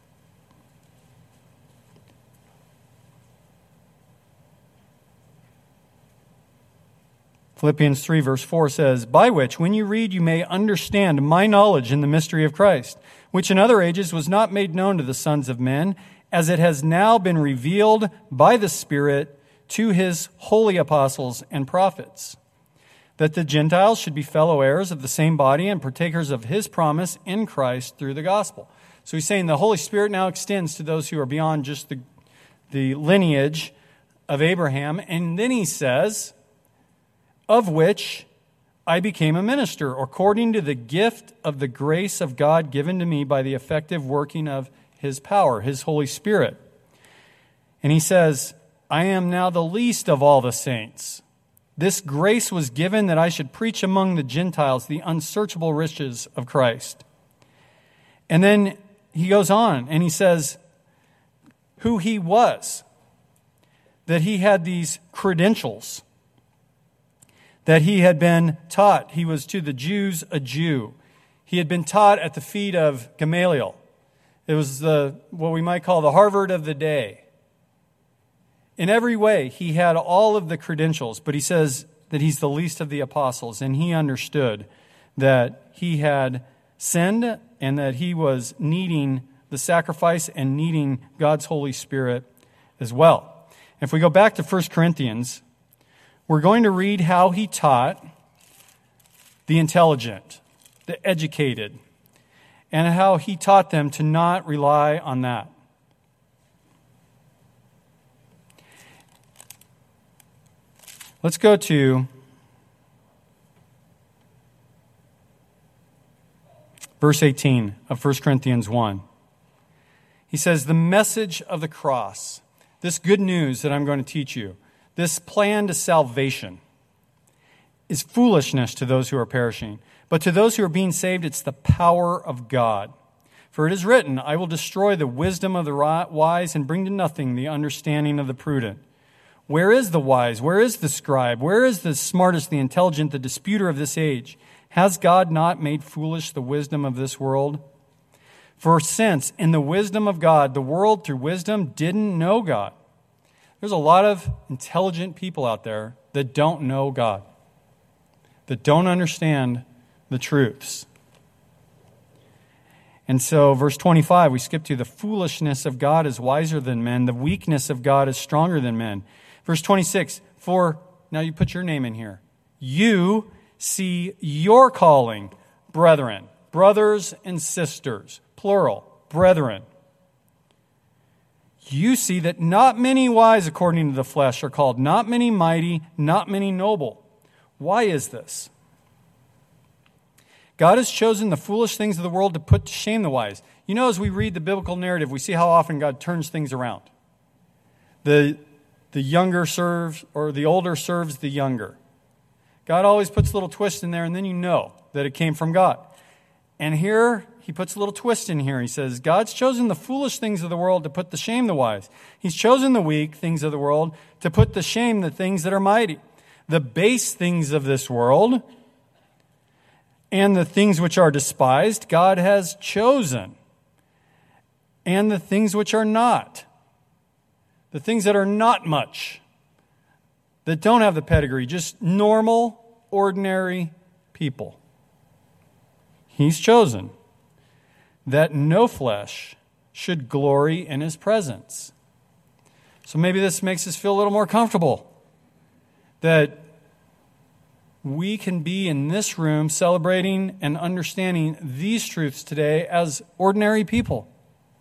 A: Philippians three, verse four says, by which, when you read, you may understand my knowledge in the mystery of Christ, which in other ages was not made known to the sons of men, as it has now been revealed by the Spirit to his holy apostles and prophets, that the Gentiles should be fellow heirs of the same body and partakers of his promise in Christ through the gospel. So he's saying the Holy Spirit now extends to those who are beyond just the, the lineage of Abraham. And then he says, of which I became a minister, according to the gift of the grace of God given to me by the effective working of his power, his Holy Spirit. And he says, I am now the least of all the saints. This grace was given that I should preach among the Gentiles the unsearchable riches of Christ. And then he goes on and he says who he was, that he had these credentials, that he had been taught. He was to the Jews a Jew. He had been taught at the feet of Gamaliel. It was the what we might call the Harvard of the day. In every way, he had all of the credentials, but he says that he's the least of the apostles, and he understood that he had sinned and that he was needing the sacrifice and needing God's Holy Spirit as well. If we go back to First Corinthians, we're going to read how he taught the intelligent, the educated, and how he taught them to not rely on that. Let's go to verse eighteen of First Corinthians one. He says, the message of the cross, this good news that I'm going to teach you, this plan to salvation, is foolishness to those who are perishing. But to those who are being saved, it's the power of God. For it is written, I will destroy the wisdom of the wise and bring to nothing the understanding of the prudent. Where is the wise? Where is the scribe? Where is the smartest, the intelligent, the disputer of this age? Has God not made foolish the wisdom of this world? For since in the wisdom of God, the world through wisdom didn't know God. There's a lot of intelligent people out there that don't know God, that don't understand the truths. And so, verse twenty-five, we skip to the foolishness of God is wiser than men, the weakness of God is stronger than men. Verse twenty-six, for, now you put your name in here, you see your calling, brethren, brothers and sisters, plural, brethren. You see that not many wise according to the flesh are called, not many mighty, not many noble. Why is this? God has chosen the foolish things of the world to put to shame the wise. You know, as we read the biblical narrative, we see how often God turns things around. The, the younger serves, or the older serves the younger. God always puts a little twist in there, and then you know that it came from God. And here, he puts a little twist in here. He says, God's chosen the foolish things of the world to put to shame the wise. He's chosen the weak things of the world to put to shame the things that are mighty. The base things of this world and the things which are despised, God has chosen. And the things which are not. The things that are not much. That don't have the pedigree. Just normal, ordinary people. He's chosen that no flesh should glory in his presence. So maybe this makes us feel a little more comfortable. That we can be in this room celebrating and understanding these truths today as ordinary people.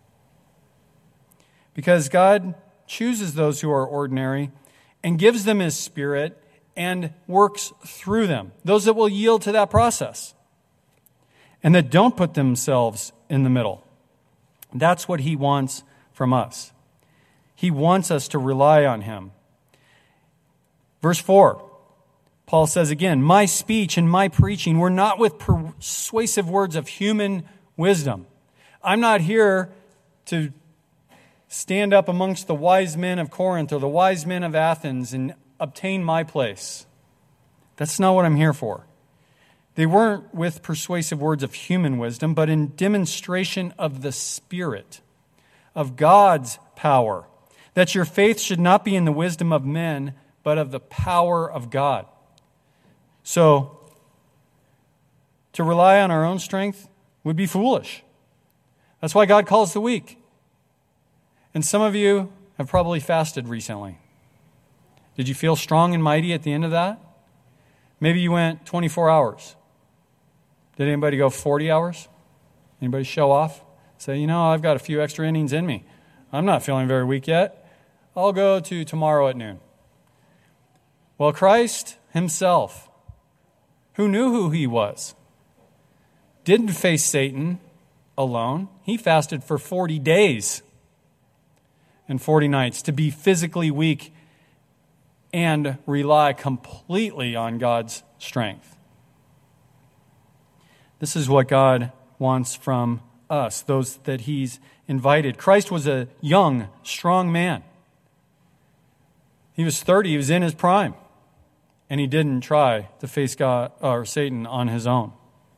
A: Because God chooses those who are ordinary and gives them His Spirit and works through them, those that will yield to that process and that don't put themselves in the middle. That's what He wants from us. He wants us to rely on Him. Verse four, Paul says again, my speech and my preaching were not with persuasive words of human wisdom. I'm not here to stand up amongst the wise men of Corinth or the wise men of Athens and obtain my place. That's not what I'm here for. They weren't with persuasive words of human wisdom, but in demonstration of the Spirit, of God's power, that your faith should not be in the wisdom of men, but of the power of God. So, to rely on our own strength would be foolish. That's why God calls the weak. And some of you have probably fasted recently. Did you feel strong and mighty at the end of that? Maybe you went twenty-four hours. Did anybody go forty hours? Anybody show off? Say, you know, I've got a few extra innings in me. I'm not feeling very weak yet. I'll go to tomorrow at noon. Well, Christ Himself, who knew who He was, didn't face Satan alone. He fasted for forty days and forty nights to be physically weak and rely completely on God's strength. This is what God wants from us, those that He's invited. Christ was a young, strong man. He was thirty, He was in His prime. And He didn't try to face God or Satan on His own.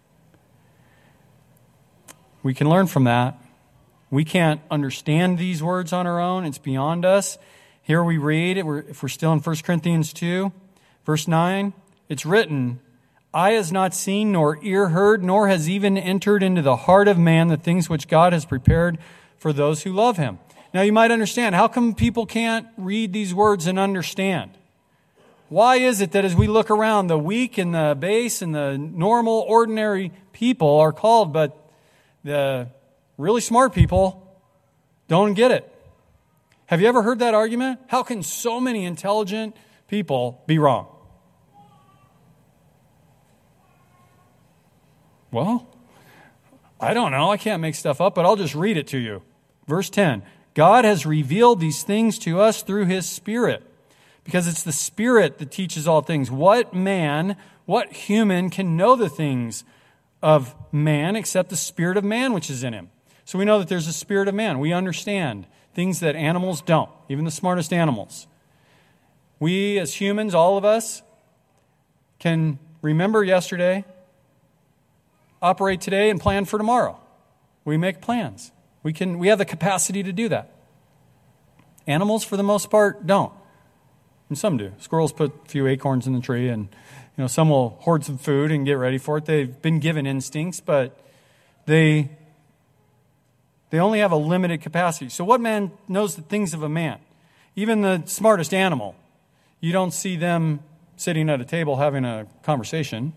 A: We can learn from that. We can't understand these words on our own. It's beyond us. Here we read, if we're still in First Corinthians two, verse nine, it's written, eye has not seen, nor ear heard, nor has even entered into the heart of man the things which God has prepared for those who love Him. Now you might understand, how come people can't read these words and understand? Why is it that as we look around, the weak and the base and the normal, ordinary people are called, but the really smart people don't get it? Have you ever heard that argument? How can so many intelligent people be wrong? Well, I don't know. I can't make stuff up, but I'll just read it to you. Verse ten, God has revealed these things to us through His Spirit. Because it's the Spirit that teaches all things. What man, what human can know the things of man except the spirit of man which is in him? So we know that there's a spirit of man. We understand things that animals don't, even the smartest animals. We as humans, all of us, can remember yesterday, operate today, and plan for tomorrow. We make plans. We can. We have the capacity to do that. Animals, for the most part, don't. And some do. Squirrels put a few acorns in the tree, and you know some will hoard some food and get ready for it. They've been given instincts, but they they only have a limited capacity. So what man knows the things of a man? Even the smartest animal, you don't see them sitting at a table having a conversation.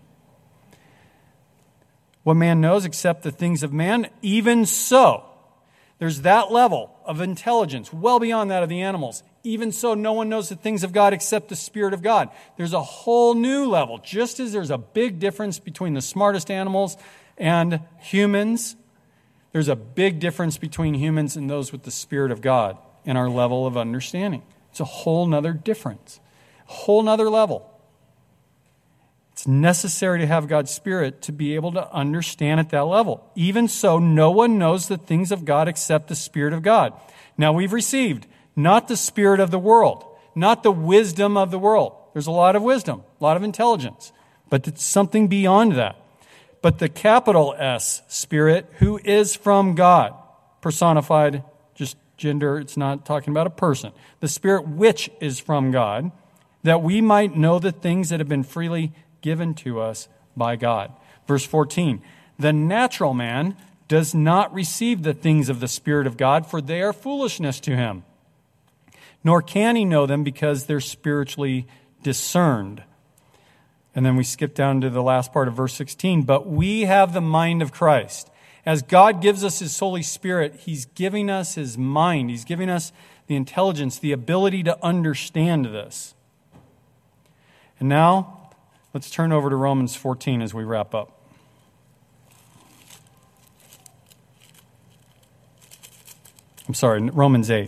A: What man knows except the things of man? Even so, there's that level of intelligence, well beyond that of the animals. Even so, no one knows the things of God except the Spirit of God. There's a whole new level. Just as there's a big difference between the smartest animals and humans, there's a big difference between humans and those with the Spirit of God in our level of understanding. It's a whole nother difference, a whole nother level. It's necessary to have God's Spirit to be able to understand at that level. Even so, no one knows the things of God except the Spirit of God. Now we've received not the spirit of the world, not the wisdom of the world. There's a lot of wisdom, a lot of intelligence, but it's something beyond that. But the capital S Spirit, who is from God, personified, just gender, it's not talking about a person. The Spirit which is from God, that we might know the things that have been freely given to us by God. Verse fourteen, the natural man does not receive the things of the Spirit of God, for they are foolishness to him. Nor can he know them because they're spiritually discerned. And then we skip down to the last part of verse sixteen. But we have the mind of Christ. As God gives us His Holy Spirit, He's giving us His mind. He's giving us the intelligence, the ability to understand this. And now, let's turn over to Romans fourteen as we wrap up. I'm sorry, Romans eight.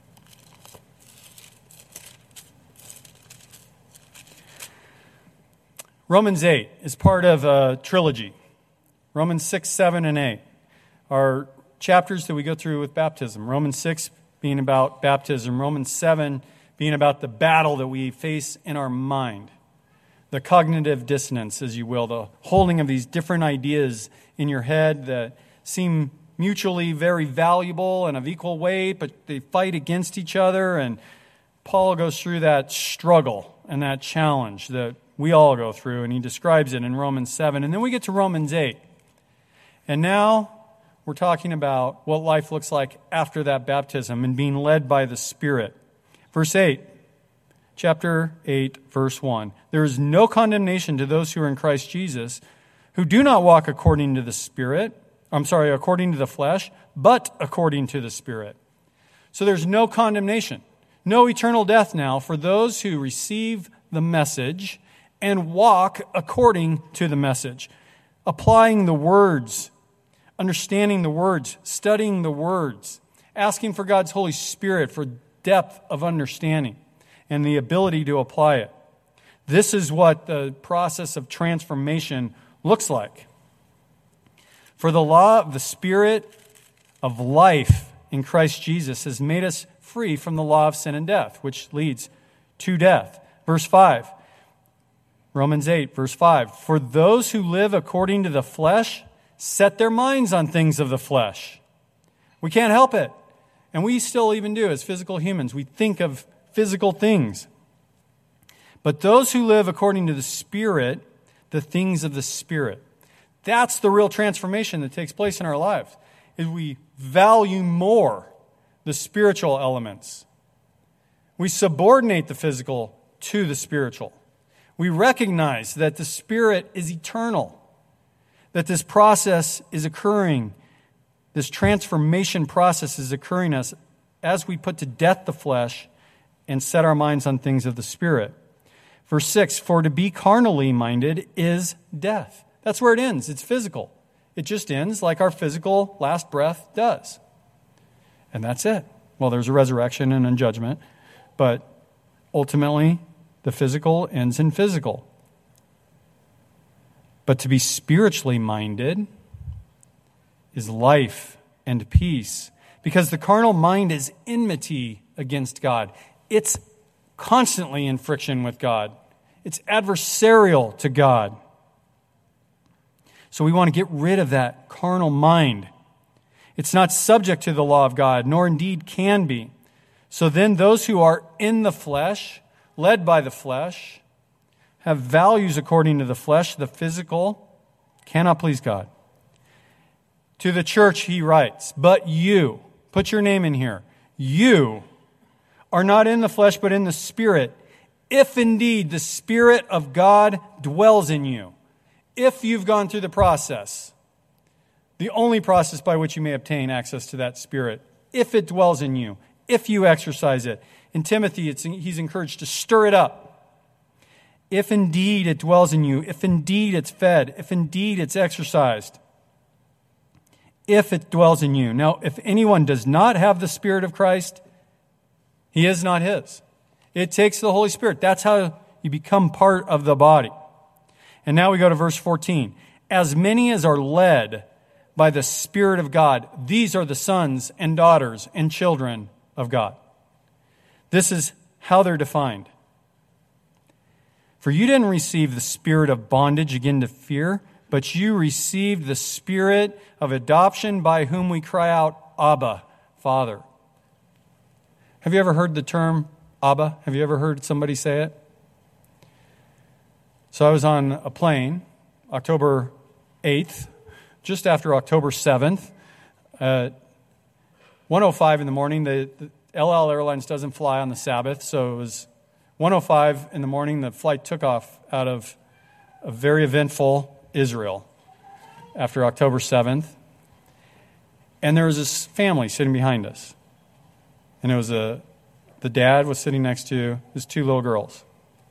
A: Romans eight is part of a trilogy. Romans six, seven, and eight are chapters that we go through with baptism. Romans six being about baptism. Romans seven being about the battle that we face in our mind. The cognitive dissonance, as you will, the holding of these different ideas in your head that seem mutually very valuable and of equal weight, but they fight against each other. And Paul goes through that struggle and that challenge that we all go through, and he describes it in Romans seven. And then we get to Romans eight. And now we're talking about what life looks like after that baptism and being led by the Spirit. Verse eight, chapter eight, verse one. There is no condemnation to those who are in Christ Jesus, who do not walk according to the Spirit, I'm sorry, according to the flesh, but according to the Spirit. So there's no condemnation, no eternal death now for those who receive the message and walk according to the message, applying the words, understanding the words, studying the words, asking for God's Holy Spirit for depth of understanding and the ability to apply it. This is what the process of transformation looks like. For the law of the Spirit of life in Christ Jesus has made us free from the law of sin and death, which leads to death. Verse five, Romans eight, verse five. For those who live according to the flesh set their minds on things of the flesh. We can't help it. And we still even do as physical humans. We think of physical things. But those who live according to the Spirit, the things of the Spirit. That's the real transformation that takes place in our lives, is we value more the spiritual elements. We subordinate the physical to the spiritual. We recognize that the Spirit is eternal, that this process is occurring, this transformation process is occurring as, as we put to death the flesh and set our minds on things of the Spirit. Verse six, for to be carnally minded is death. That's where it ends. It's physical. It just ends like our physical last breath does. And that's it. Well, there's a resurrection and a judgment, but ultimately the physical ends in physical. But to be spiritually minded is life and peace, because the carnal mind is enmity against God. It's constantly in friction with God. It's adversarial to God. So we want to get rid of that carnal mind. It's not subject to the law of God, nor indeed can be. So then those who are in the flesh, led by the flesh, have values according to the flesh, the physical, cannot please God. To the church he writes, but you, put your name in here, you are not in the flesh but in the Spirit, if indeed the Spirit of God dwells in you. If you've gone through the process, the only process by which you may obtain access to that Spirit, if it dwells in you, if you exercise it. In Timothy, it's, he's encouraged to stir it up. If indeed it dwells in you, if indeed it's fed, if indeed it's exercised, if it dwells in you. Now, if anyone does not have the Spirit of Christ, he is not his. It takes the Holy Spirit. That's how you become part of the body. And now we go to verse fourteen. As many as are led by the Spirit of God, these are the sons and daughters and children of God. This is how they're defined. For you didn't receive the spirit of bondage again to fear, but you received the Spirit of adoption by whom we cry out, Abba, Father. Have you ever heard the term Abba? Have you ever heard somebody say it? So I was on a plane, October eighth, just after October seventh, at one oh five in the morning. The, the El Al Airlines doesn't fly on the Sabbath, so it was one oh five in the morning. The flight took off out of a very eventful Israel after October seventh. And there was this family sitting behind us. And it was a, the dad was sitting next to his two little girls.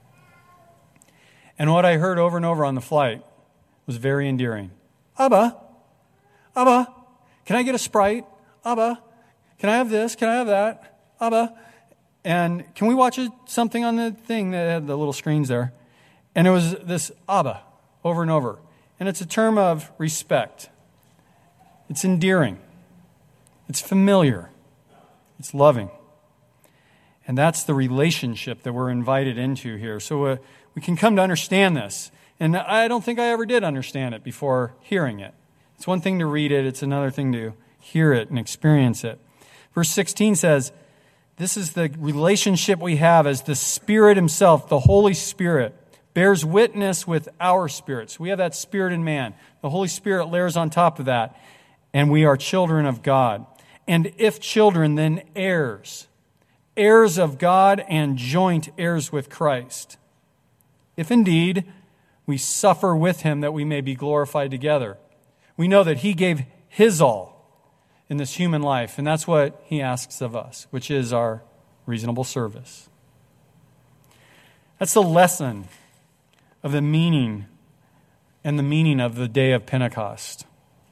A: And what I heard over and over on the flight was very endearing. Abba, Abba, can I get a Sprite? Abba, can I have this? Can I have that? Abba. And can we watch it, something on the thing that had the little screens there? And it was this Abba over and over. And it's a term of respect. It's endearing. It's familiar. It's loving. And that's the relationship that we're invited into here. So uh, we can come to understand this. And I don't think I ever did understand it before hearing it. It's one thing to read it. It's another thing to hear it and experience it. Verse sixteen says, this is the relationship we have as the Spirit Himself, the Holy Spirit, bears witness with our spirits. We have that Spirit in man. The Holy Spirit layers on top of that. And we are children of God. And if children, then heirs. Heirs of God and joint heirs with Christ. If indeed we suffer with Him that we may be glorified together. We know that He gave His all in this human life, and that's what He asks of us, which is our reasonable service. That's the lesson of the meaning and the meaning of the day of Pentecost.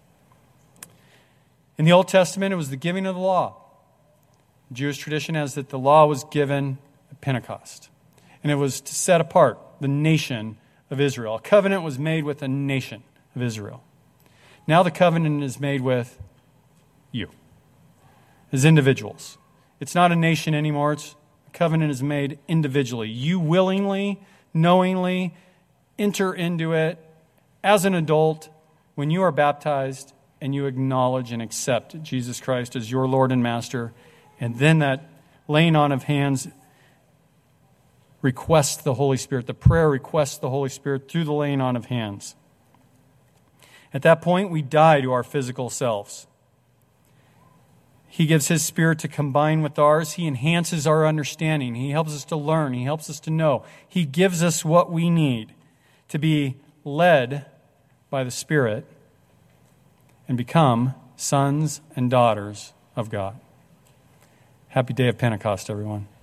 A: In the Old Testament, it was the giving of the law. The Jewish tradition has that the law was given at Pentecost, and it was to set apart the nation of Israel. A covenant was made with the nation of Israel. Now the covenant is made with you, as individuals. It's not a nation anymore. It's, a covenant is made individually. You willingly, knowingly enter into it as an adult when you are baptized and you acknowledge and accept Jesus Christ as your Lord and Master. And then that laying on of hands requests the Holy Spirit. The prayer requests the Holy Spirit through the laying on of hands. At that point, we die to our physical selves. He gives His Spirit to combine with ours. He enhances our understanding. He helps us to learn. He helps us to know. He gives us what we need to be led by the Spirit and become sons and daughters of God. Happy day of Pentecost, everyone.